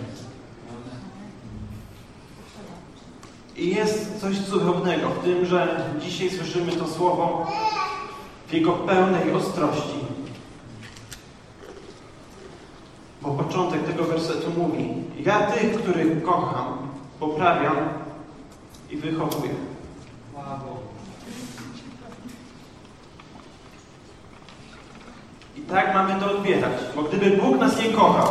I jest coś cudownego w tym, że dzisiaj słyszymy to słowo w jego pełnej ostrości. Bo początek tego wersetu mówi: ja tych, których kocham, poprawiam i wychowuję. I tak mamy to odbierać, bo gdyby Bóg nas nie kochał,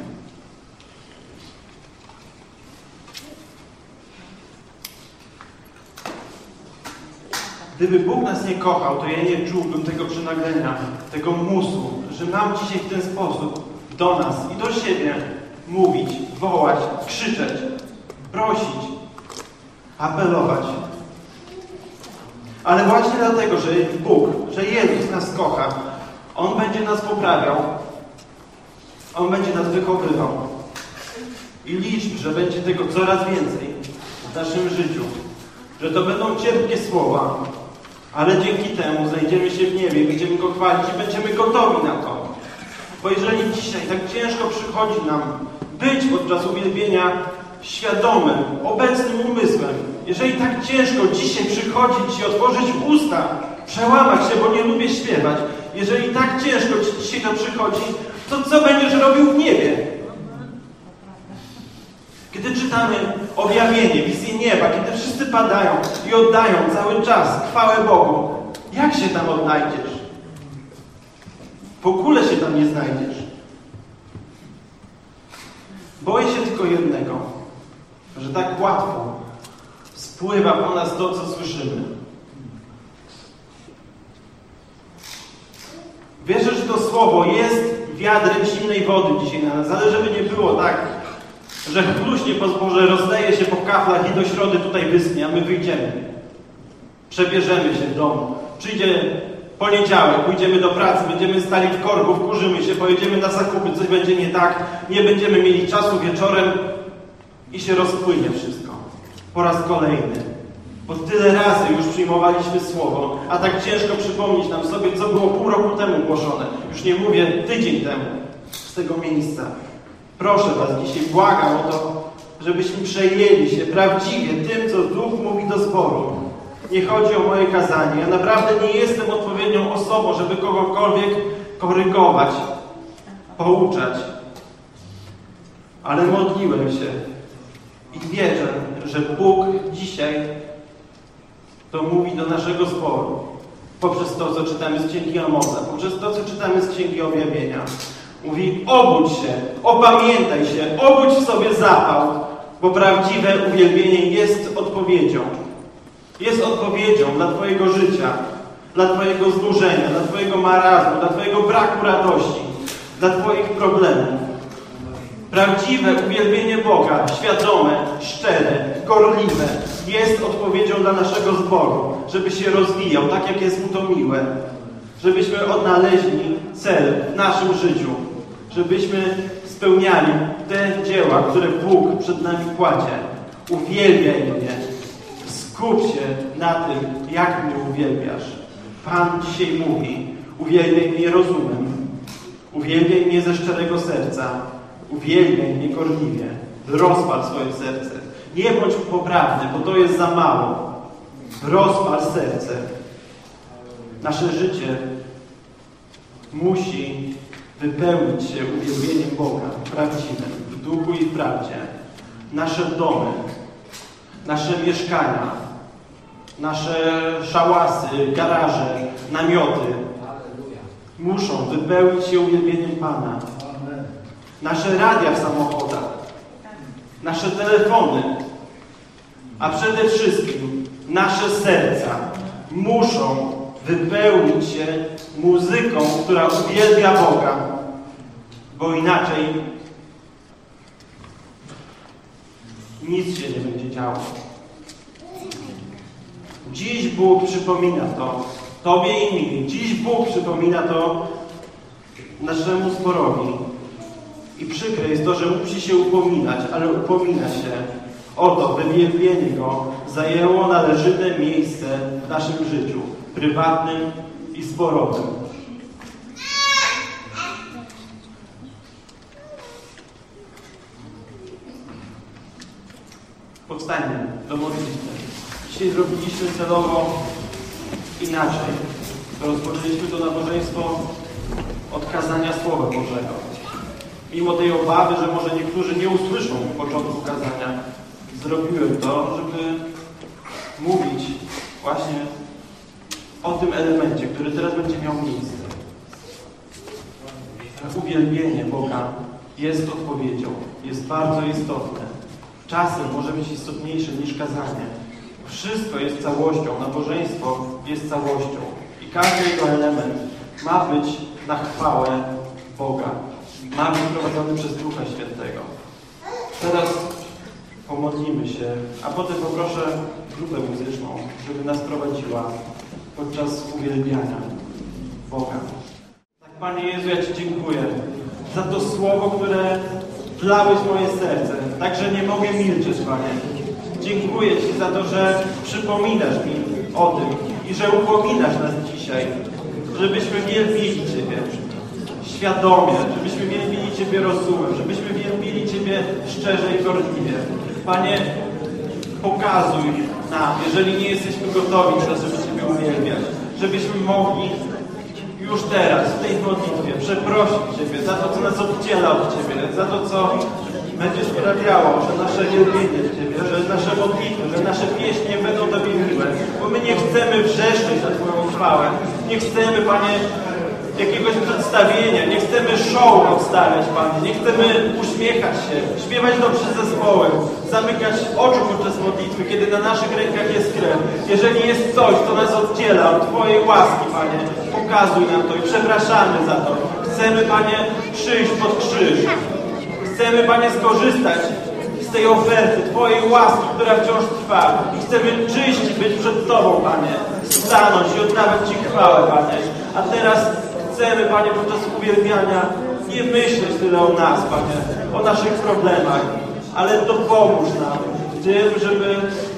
Gdyby Bóg nas nie kochał, to ja nie czułbym tego przynaglenia, tego musu, że mam dzisiaj w ten sposób do nas i do siebie mówić, wołać, krzyczeć, prosić, apelować. Ale właśnie dlatego, że Bóg, że Jezus nas kocha, On będzie nas poprawiał, On będzie nas wychowywał. I liczb, że będzie tego coraz więcej w naszym życiu. Że to będą cierpkie słowa, ale dzięki temu znajdziemy się w niebie, będziemy Go chwalić i będziemy gotowi na to. Bo jeżeli dzisiaj tak ciężko przychodzi nam być podczas uwielbienia świadomym, obecnym umysłem, jeżeli tak ciężko dzisiaj przychodzić i otworzyć usta, przełamać się, bo nie lubię śpiewać, jeżeli tak ciężko Ci dzisiaj to przychodzi, to co będziesz robił w niebie? Kiedy czytamy objawienie, wizję nieba, kiedy wszyscy padają i oddają cały czas chwałę Bogu, jak się tam odnajdziesz? W ogóle się tam nie znajdziesz. Boję się tylko jednego, że tak łatwo spływa po nas to, co słyszymy. Wierzę, że to słowo jest wiadrem zimnej wody dzisiaj na nas, ale żeby nie było tak, że chluśnie po zborze rozleje się po kaflach i do środy tutaj wyschnie, a my wyjdziemy. Przebierzemy się w domu. Przyjdzie poniedziałek, pójdziemy do pracy, będziemy stali w korku, wkurzymy się, pojedziemy na zakupy, coś będzie nie tak, nie będziemy mieli czasu wieczorem i się rozpłynie wszystko. po raz kolejny. Bo tyle razy już przyjmowaliśmy Słowo, a tak ciężko przypomnieć nam sobie, co było pół roku temu głoszone. Już nie mówię tydzień temu z tego miejsca. Proszę Was dzisiaj, błagam o to, żebyśmy przejęli się prawdziwie tym, co Duch mówi do zboru. Nie chodzi o moje kazanie. Ja naprawdę nie jestem odpowiednią osobą, żeby kogokolwiek korygować, pouczać. Ale modliłem się i wierzę, że Bóg dzisiaj to mówi do naszego zboru. Poprzez to, co czytamy z Księgi Amosa, poprzez to, co czytamy z Księgi Objawienia. Mówi: obudź się, opamiętaj się, obudź w sobie zapał, bo prawdziwe uwielbienie jest odpowiedzią. Jest odpowiedzią dla Twojego życia, dla Twojego znużenia, dla Twojego marazmu, dla Twojego braku radości, dla Twoich problemów. Prawdziwe uwielbienie Boga, świadome, szczere, gorliwe, jest odpowiedzią dla naszego zboru, żeby się rozwijał, tak jak jest Mu to miłe. Żebyśmy odnaleźli cel w naszym życiu. Żebyśmy spełniali te dzieła, które Bóg przed nami kładzie. Uwielbiaj mnie. Skup się na tym, jak mnie uwielbiasz. Pan dzisiaj mówi: uwielbiaj mnie rozumem. Uwielbiaj mnie ze szczerego serca. Uwielbiaj mnie gorliwie. Rozpal swoje serce. Nie bądź poprawny, bo to jest za mało. Rozpal serce. Nasze życie musi wypełnić się uwielbieniem Boga prawdziwym, w duchu i w prawdzie. Nasze domy, nasze mieszkania, nasze szałasy, garaże, namioty muszą wypełnić się uwielbieniem Pana. Nasze radia w samochodach, nasze telefony, a przede wszystkim nasze serca muszą wypełnić się muzyką, która uwielbia Boga, bo inaczej nic się nie będzie działo. Dziś Bóg przypomina to Tobie i mi. Dziś Bóg przypomina to naszemu zborowi. I przykre jest to, że musi się upominać, ale upomina się o to, by wielbienie Go zajęło należyte miejsce w naszym życiu, prywatnym i zborowym. Powstańmy do modlitwy. Dzisiaj zrobiliśmy celowo inaczej. Rozpoczęliśmy to nabożeństwo od kazania Słowa Bożego. Mimo tej obawy, że może niektórzy nie usłyszą początku kazania, zrobiłem to, żeby mówić właśnie o tym elemencie, który teraz będzie miał miejsce. Uwielbienie Boga jest odpowiedzią, jest bardzo istotne. Czasem może być istotniejsze niż kazanie. Wszystko jest całością, nabożeństwo jest całością. I każdy jego element ma być na chwałę Boga. Ma być prowadzony przez Ducha Świętego. Teraz pomodlimy się, a potem poproszę grupę muzyczną, żeby nas prowadziła podczas uwielbiania Boga. Tak, Panie Jezu, ja Ci dziękuję za to słowo, które wlałeś w moje serce, tak, że nie mogę milczeć, Panie. Dziękuję Ci za to, że przypominasz mi o tym i że upominasz nas dzisiaj, żebyśmy wielbili Ciebie świadomie, żebyśmy wielbili Ciebie rozumem, żebyśmy wielbili Ciebie szczerze i gorliwie. Panie, pokazuj nam, jeżeli nie jesteśmy gotowi teraz, żeby Ciebie uwielbiać, żebyśmy mogli już teraz, w tej modlitwie, przeprosić Ciebie za to, co nas oddziela od Ciebie, za to, co będzie sprawiało, że nasze wielbienie Ciebie, że nasze modlitwy, że nasze pieśnie będą Tobie miłe, bo my nie chcemy wrzeszczeć na Twoją chwałę, nie chcemy, Panie, jakiegoś przedstawienia, nie chcemy show odstawiać, Panie, nie chcemy uśmiechać się, śpiewać dobrze z zespołem, zamykać oczu podczas modlitwy, kiedy na naszych rękach jest krew. Jeżeli jest coś, co nas oddziela od Twojej łaski, Panie, pokazuj nam to i przepraszamy za to. Chcemy, Panie, przyjść pod krzyż. Chcemy, Panie, skorzystać z tej oferty Twojej łaski, która wciąż trwa. I chcemy czyści być przed Tobą, Panie, stanąć i oddawać Ci chwałę, Panie. A teraz chcemy, Panie, podczas uwielbiania nie myśleć tyle o nas, Panie, o naszych problemach, ale dopomóż nam w tym, żeby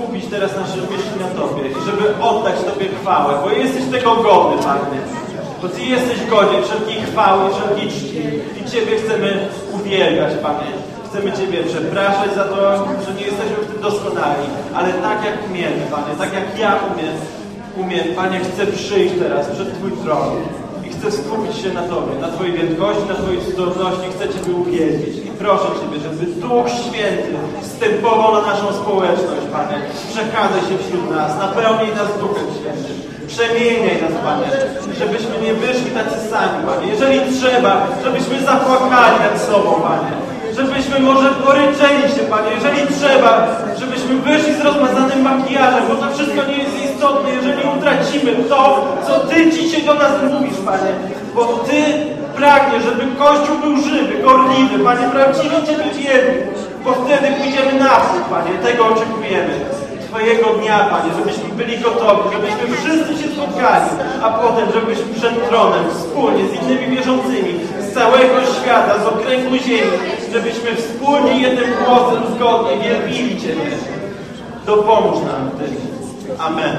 skupić teraz nasze myśli na Tobie i żeby oddać Tobie chwałę, bo jesteś tego godny, Panie. Bo Ty jesteś godzien wszelkiej chwały, wszelkiej czci i Ciebie chcemy uwielbiać, Panie. Chcemy Ciebie przepraszać za to, że nie jesteśmy w tym doskonali, ale tak jak umiemy, Panie, tak jak ja umiem, umiem, Panie, chcę przyjść teraz przed Twój tron i chcę skupić się na Tobie, na Twojej wielkości, na Twojej cudowności, chcę Ciebie uwielbić i proszę Ciebie, żeby Duch Święty wstępował na naszą społeczność, Panie. Przechadzaj się wśród nas, napełnij nas Duchem Świętym. Przemieniaj nas, Panie, żebyśmy nie wyszli tacy sami, Panie. Jeżeli trzeba, żebyśmy zapłakali nad sobą, Panie. Żebyśmy może poryczeli się, Panie. Jeżeli trzeba, żebyśmy wyszli z rozmazanym makijażem, bo to wszystko nie jest istotne, jeżeli utracimy to, co Ty dzisiaj do nas mówisz, Panie. Bo Ty pragniesz, żeby Kościół był żywy, gorliwy, Panie, prawdziwie Ciebie wierni. Bo wtedy pójdziemy naprzód, Panie. Tego oczekujemy. Twojego dnia, Panie, żebyśmy byli gotowi, żebyśmy wszyscy się spotkali, a potem, żebyśmy przed tronem wspólnie z innymi wierzącymi z całego świata, z okręgu ziemi, żebyśmy wspólnie jednym głosem zgodnie wielbili Ciebie. Dopomóż nam w tym. Amen.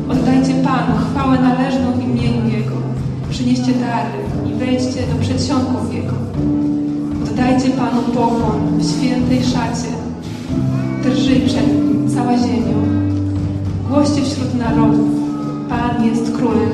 Oddajcie Panu chwałę należną imieniu Jego. Przynieście dary i wejdźcie do przedsionków Jego. Oddajcie Panu pokłon w świętej szacie. Drżyj przed Nim cała ziemia. Głoście wśród narodów. Pan jest królem.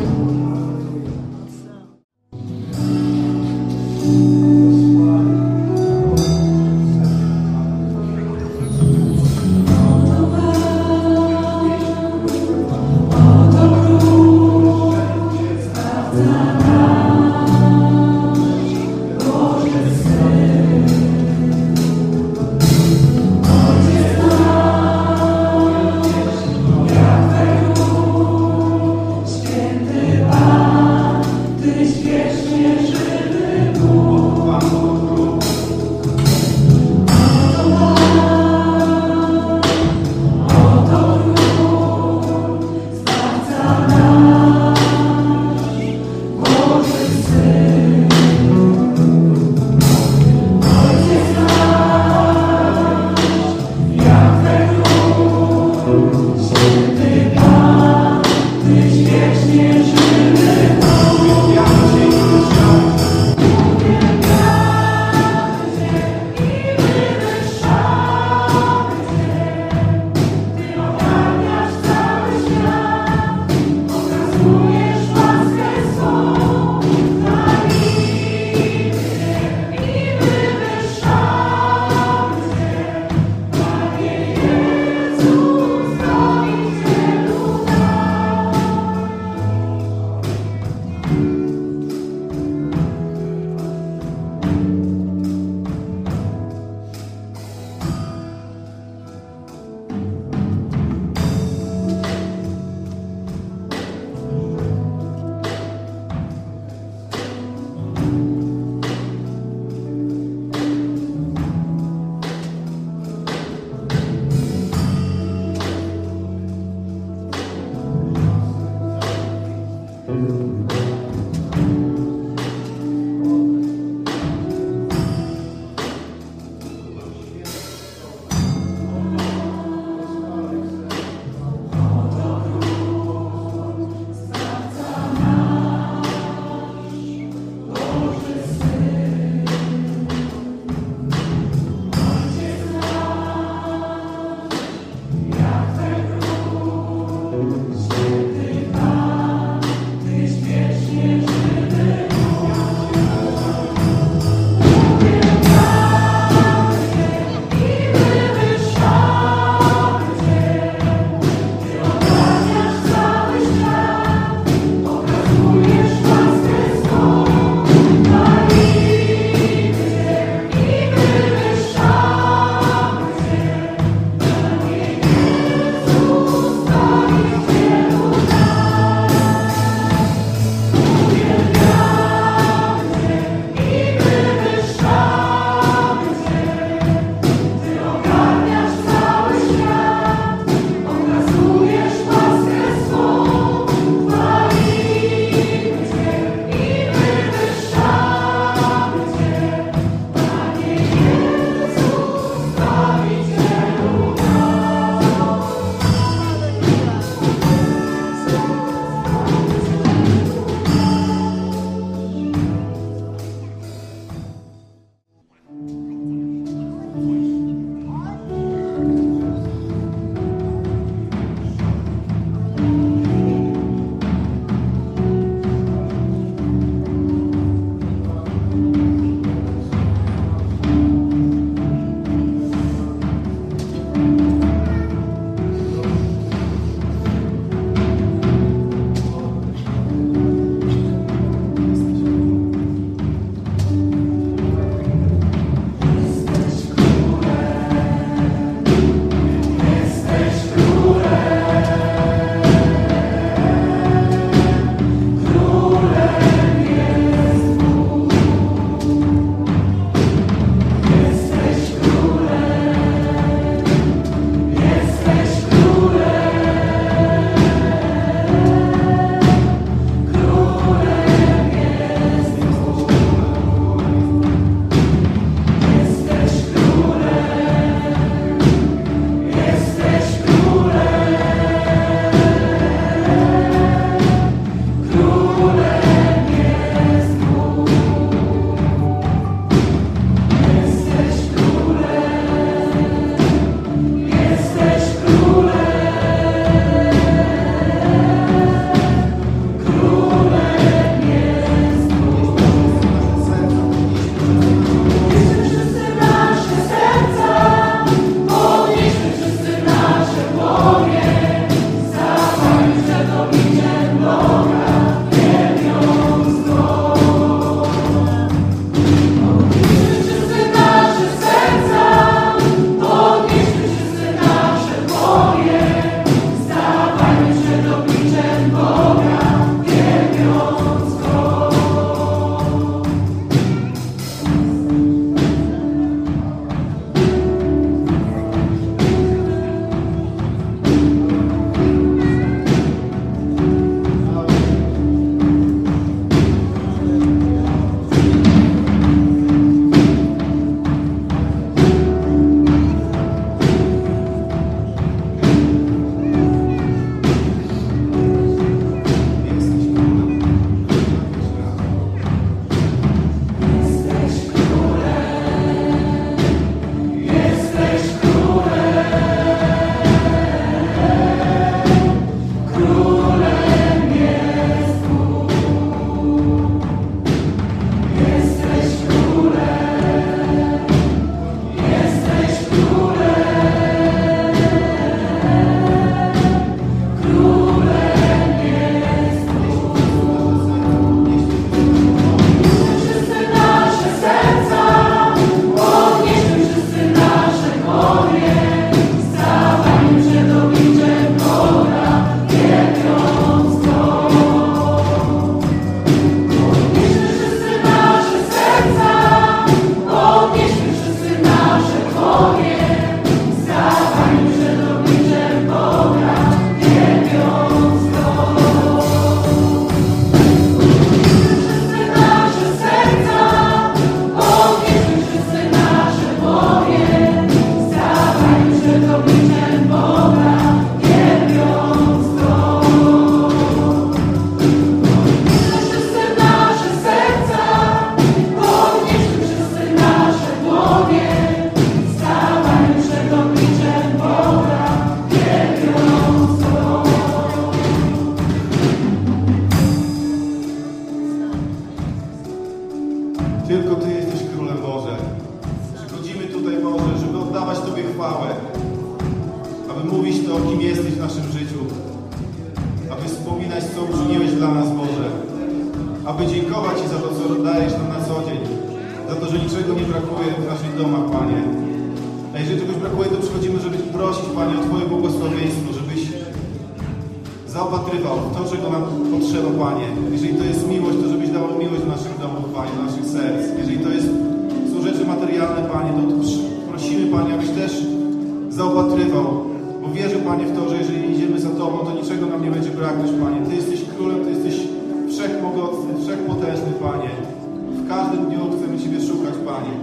Tylko Ty jesteś Królem Boże. Przychodzimy tutaj, Boże, żeby oddawać Tobie chwałę, aby mówić to, kim jesteś w naszym życiu, aby wspominać, co uczyniłeś dla nas, Boże, aby dziękować Ci za to, co dajesz nam na co dzień, za to, że niczego nie brakuje w naszych domach, Panie. A jeżeli czegoś brakuje, to przychodzimy, żeby prosić, Panie, o Twoje błogosławieństwo, żebyś zaopatrywał w to, czego nam potrzeba, Panie. Jeżeli to jest miłość, to żebyś dawał miłość do naszych domów, Panie, do naszych serc. Jeżeli to jest, są rzeczy materialne, Panie, to prosimy, Panie, abyś też zaopatrywał, bo wierzę, Panie, w to, że jeżeli idziemy za Tobą, to niczego nam nie będzie braknąć, Panie. Ty jesteś Królem, Ty jesteś wszechmogący, wszechpotężny, Panie. W każdym dniu chcemy Ciebie szukać, Panie.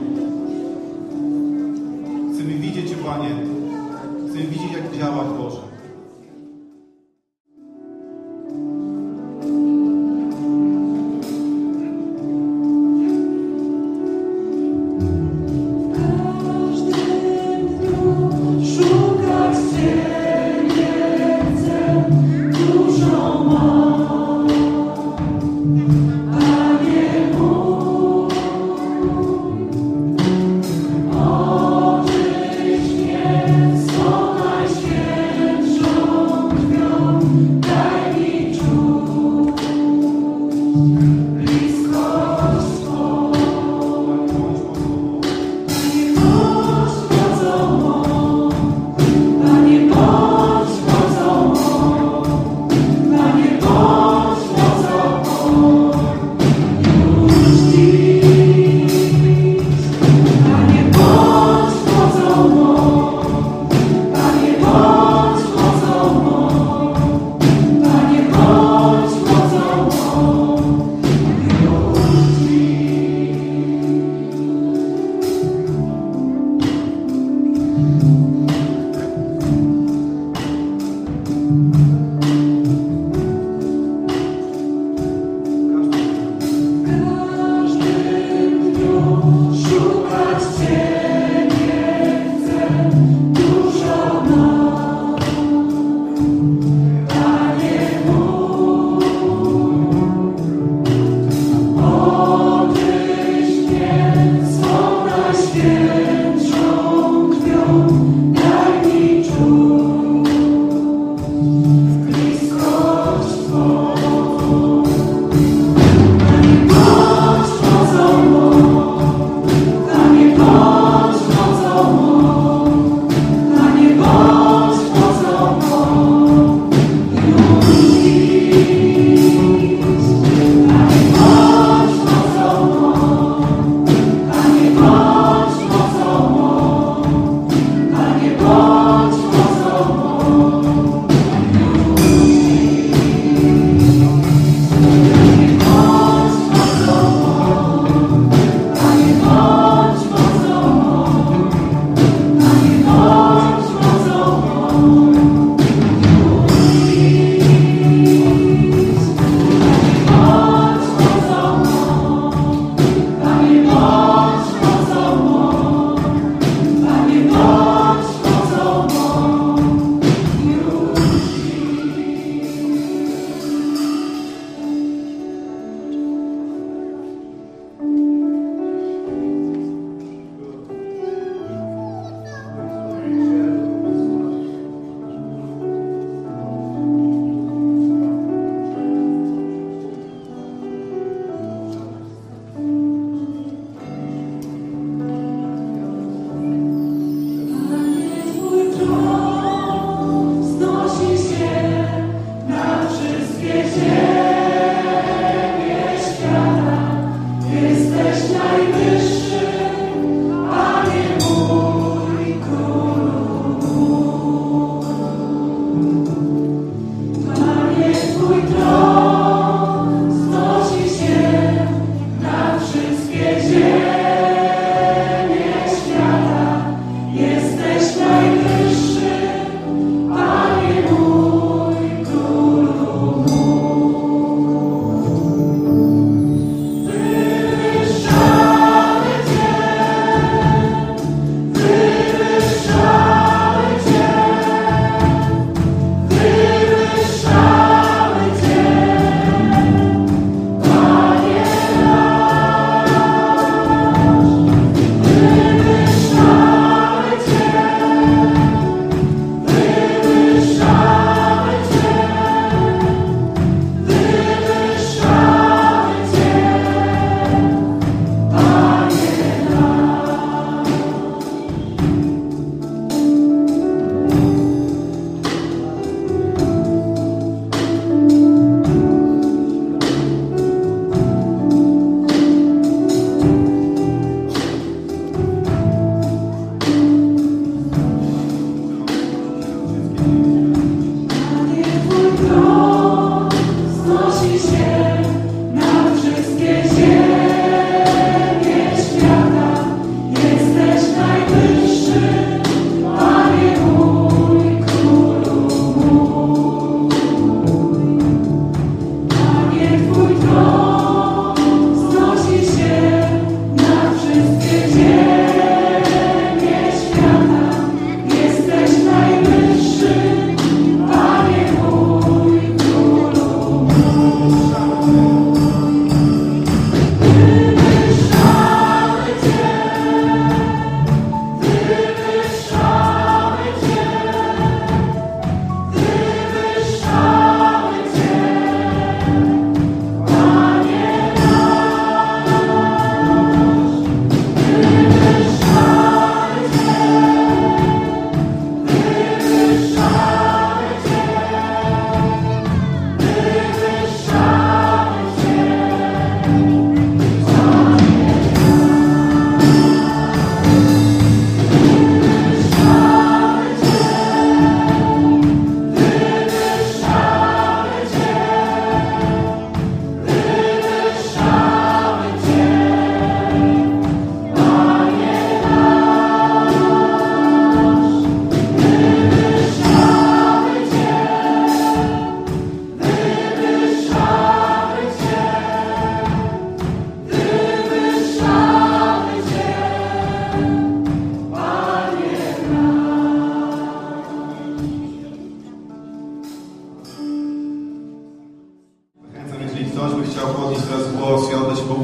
Chcemy widzieć Cię, Panie. Chcemy widzieć, jak działasz, Boże. Święć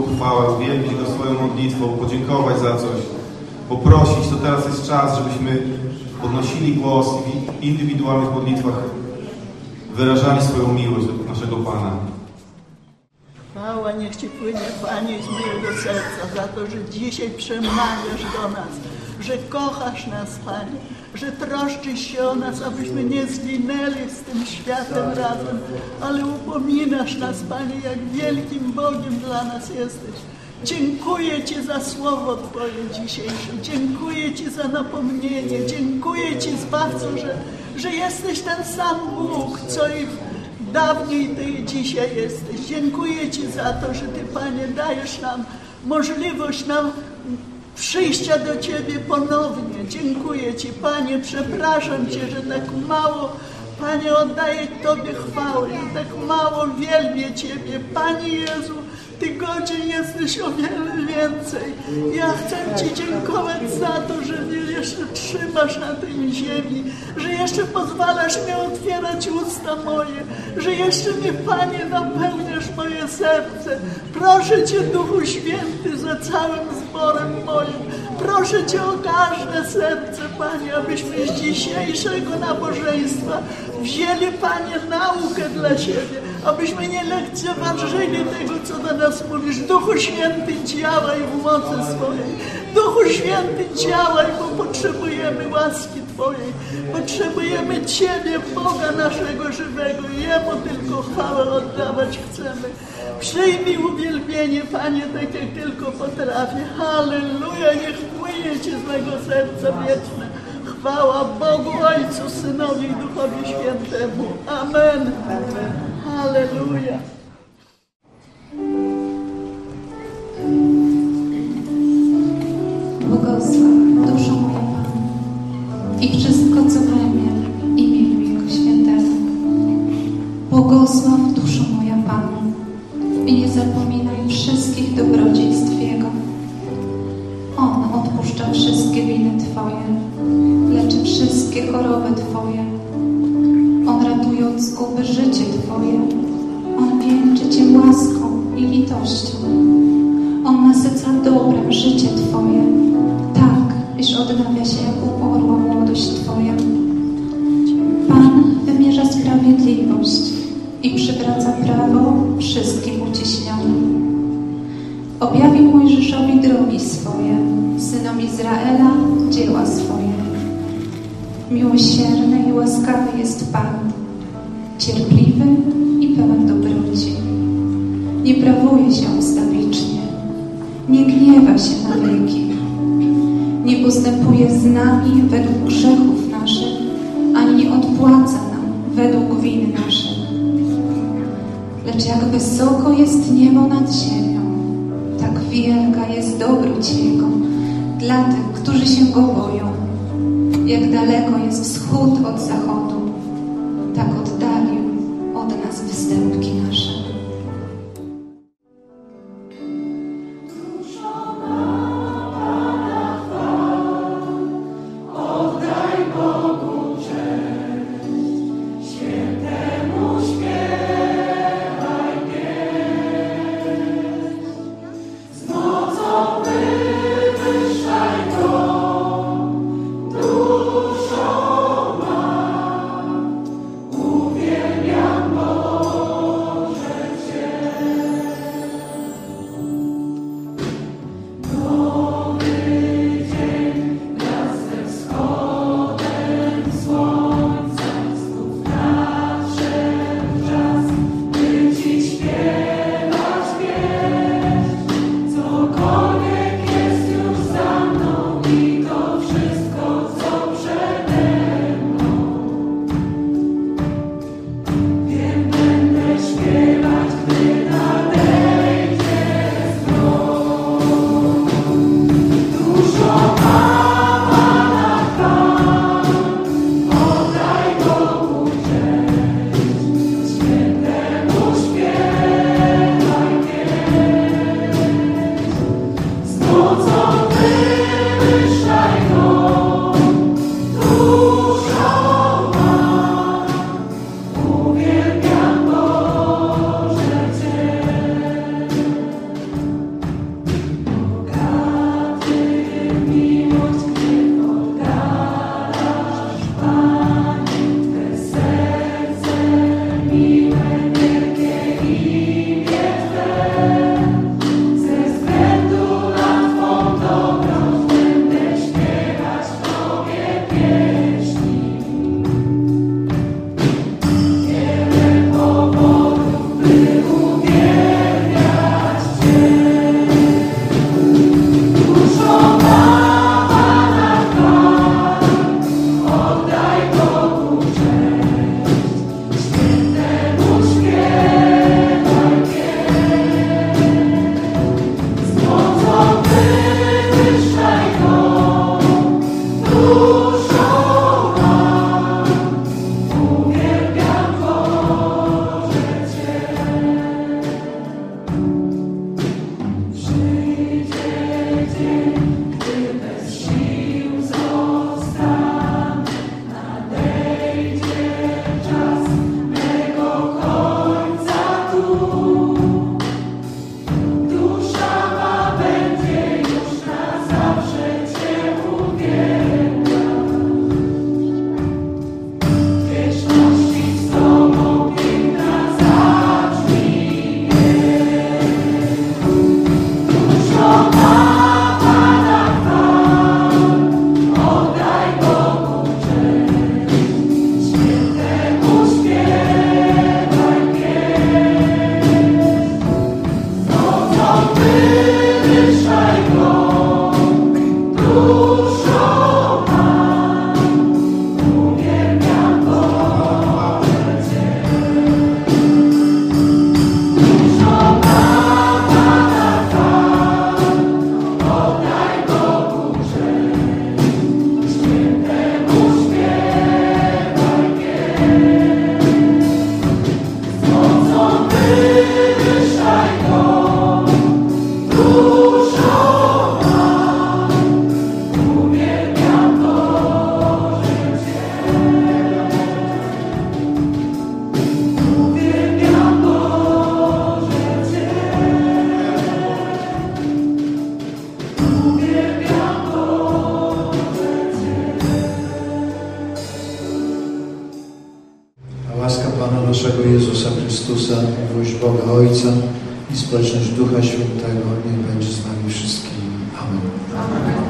chwałę, uwielbić Go swoją modlitwą, podziękować za coś, poprosić, to teraz jest czas, żebyśmy podnosili głos i w indywidualnych modlitwach wyrażali swoją miłość do naszego Pana. Chwała niech Ci płynie, Panie, z mojego serca za to, że dzisiaj przemawiasz do nas, że kochasz nas, Panie, że troszczysz się o nas, abyśmy nie zginęli z tym światem razem, ale upominasz nas, Panie, jak wielkim Bogiem dla nas jesteś. Dziękuję Ci za słowo Twoje dzisiejsze, dziękuję Ci za napomnienie, dziękuję Ci, Zbawco, że, że jesteś ten sam Bóg, co i dawniej Ty i dzisiaj jesteś. Dziękuję Ci za to, że Ty, Panie, dajesz nam możliwość nam przyjścia do Ciebie ponownie. Dziękuję Ci, Panie, przepraszam Cię, że tak mało, Panie, oddaję Tobie chwałę, że tak mało wielbię Ciebie. Panie Jezu, Ty godzien jesteś o wiele więcej. Ja chcę Ci dziękować za to, że mnie jeszcze trzymasz na tej ziemi, że jeszcze pozwalasz mi otwierać usta moje, że jeszcze mnie, Panie, napełniasz moje serce. Proszę Cię, Duchu Święty, za całym zborem moim. Proszę Cię o każde serce, Panie, abyśmy z dzisiejszego nabożeństwa wzięli, Panie, naukę dla siebie, abyśmy nie lekceważyli tego, co do nas mówisz. Duchu Święty, działaj w mocy swojej. Duchu Święty, działaj, bo potrzebujemy łaski Twojej. Potrzebujemy Ciebie, Boga naszego żywego. Jemu tylko chwałę oddawać chcemy. Przyjmij uwielbienie, Panie, tak jak tylko potrafię. Halleluja, niech płynie Ci z mego serca wieczne. Chwała Bogu, Ojcu, Synowi i Duchowi Świętemu. Amen. Amen. Halleluja. Błogosław duszo moja Pana i wszystko, co we mnie, imieniu Jego Świętego. Błogosław duszo moja Pana i nie zapominaj wszystkich dobrodziejstw Jego. On odpuszcza wszystkie winy Twoje, leczy wszystkie choroby Twoje. On ratuje od zguby życie Twoje. On wieńczy Cię łaską i litością. On nasyca dobrem życie Twoje, tak, iż odnawia się jak u orła młodość Twoja. Pan wymierza sprawiedliwość i przywraca prawo wszystkim uciśnionym. Objawił Mojżeszowi drogi swoje, synom Izraela dzieła swoje. Miłosierny i łaskawy jest Pan, cierpliwy i pełen dobroci. Nie prawuje się ustawicznie, nie gniewa się na wieki, nie postępuje z nami według grzechów naszych, ani nie odpłaca nam według win naszych. Lecz jak wysoko jest niebo nad ziemią, tak wielka jest dobroć Jego dla tych, którzy się Go boją. Jak daleko jest wschód od zachodu, tak oddalił od nas występki nasze. Uwielbiam Boga. Łaska Pana naszego Jezusa Chrystusa, miłość Boga Ojca i społeczność Ducha Świętego niech będzie z nami wszystkimi. Amen.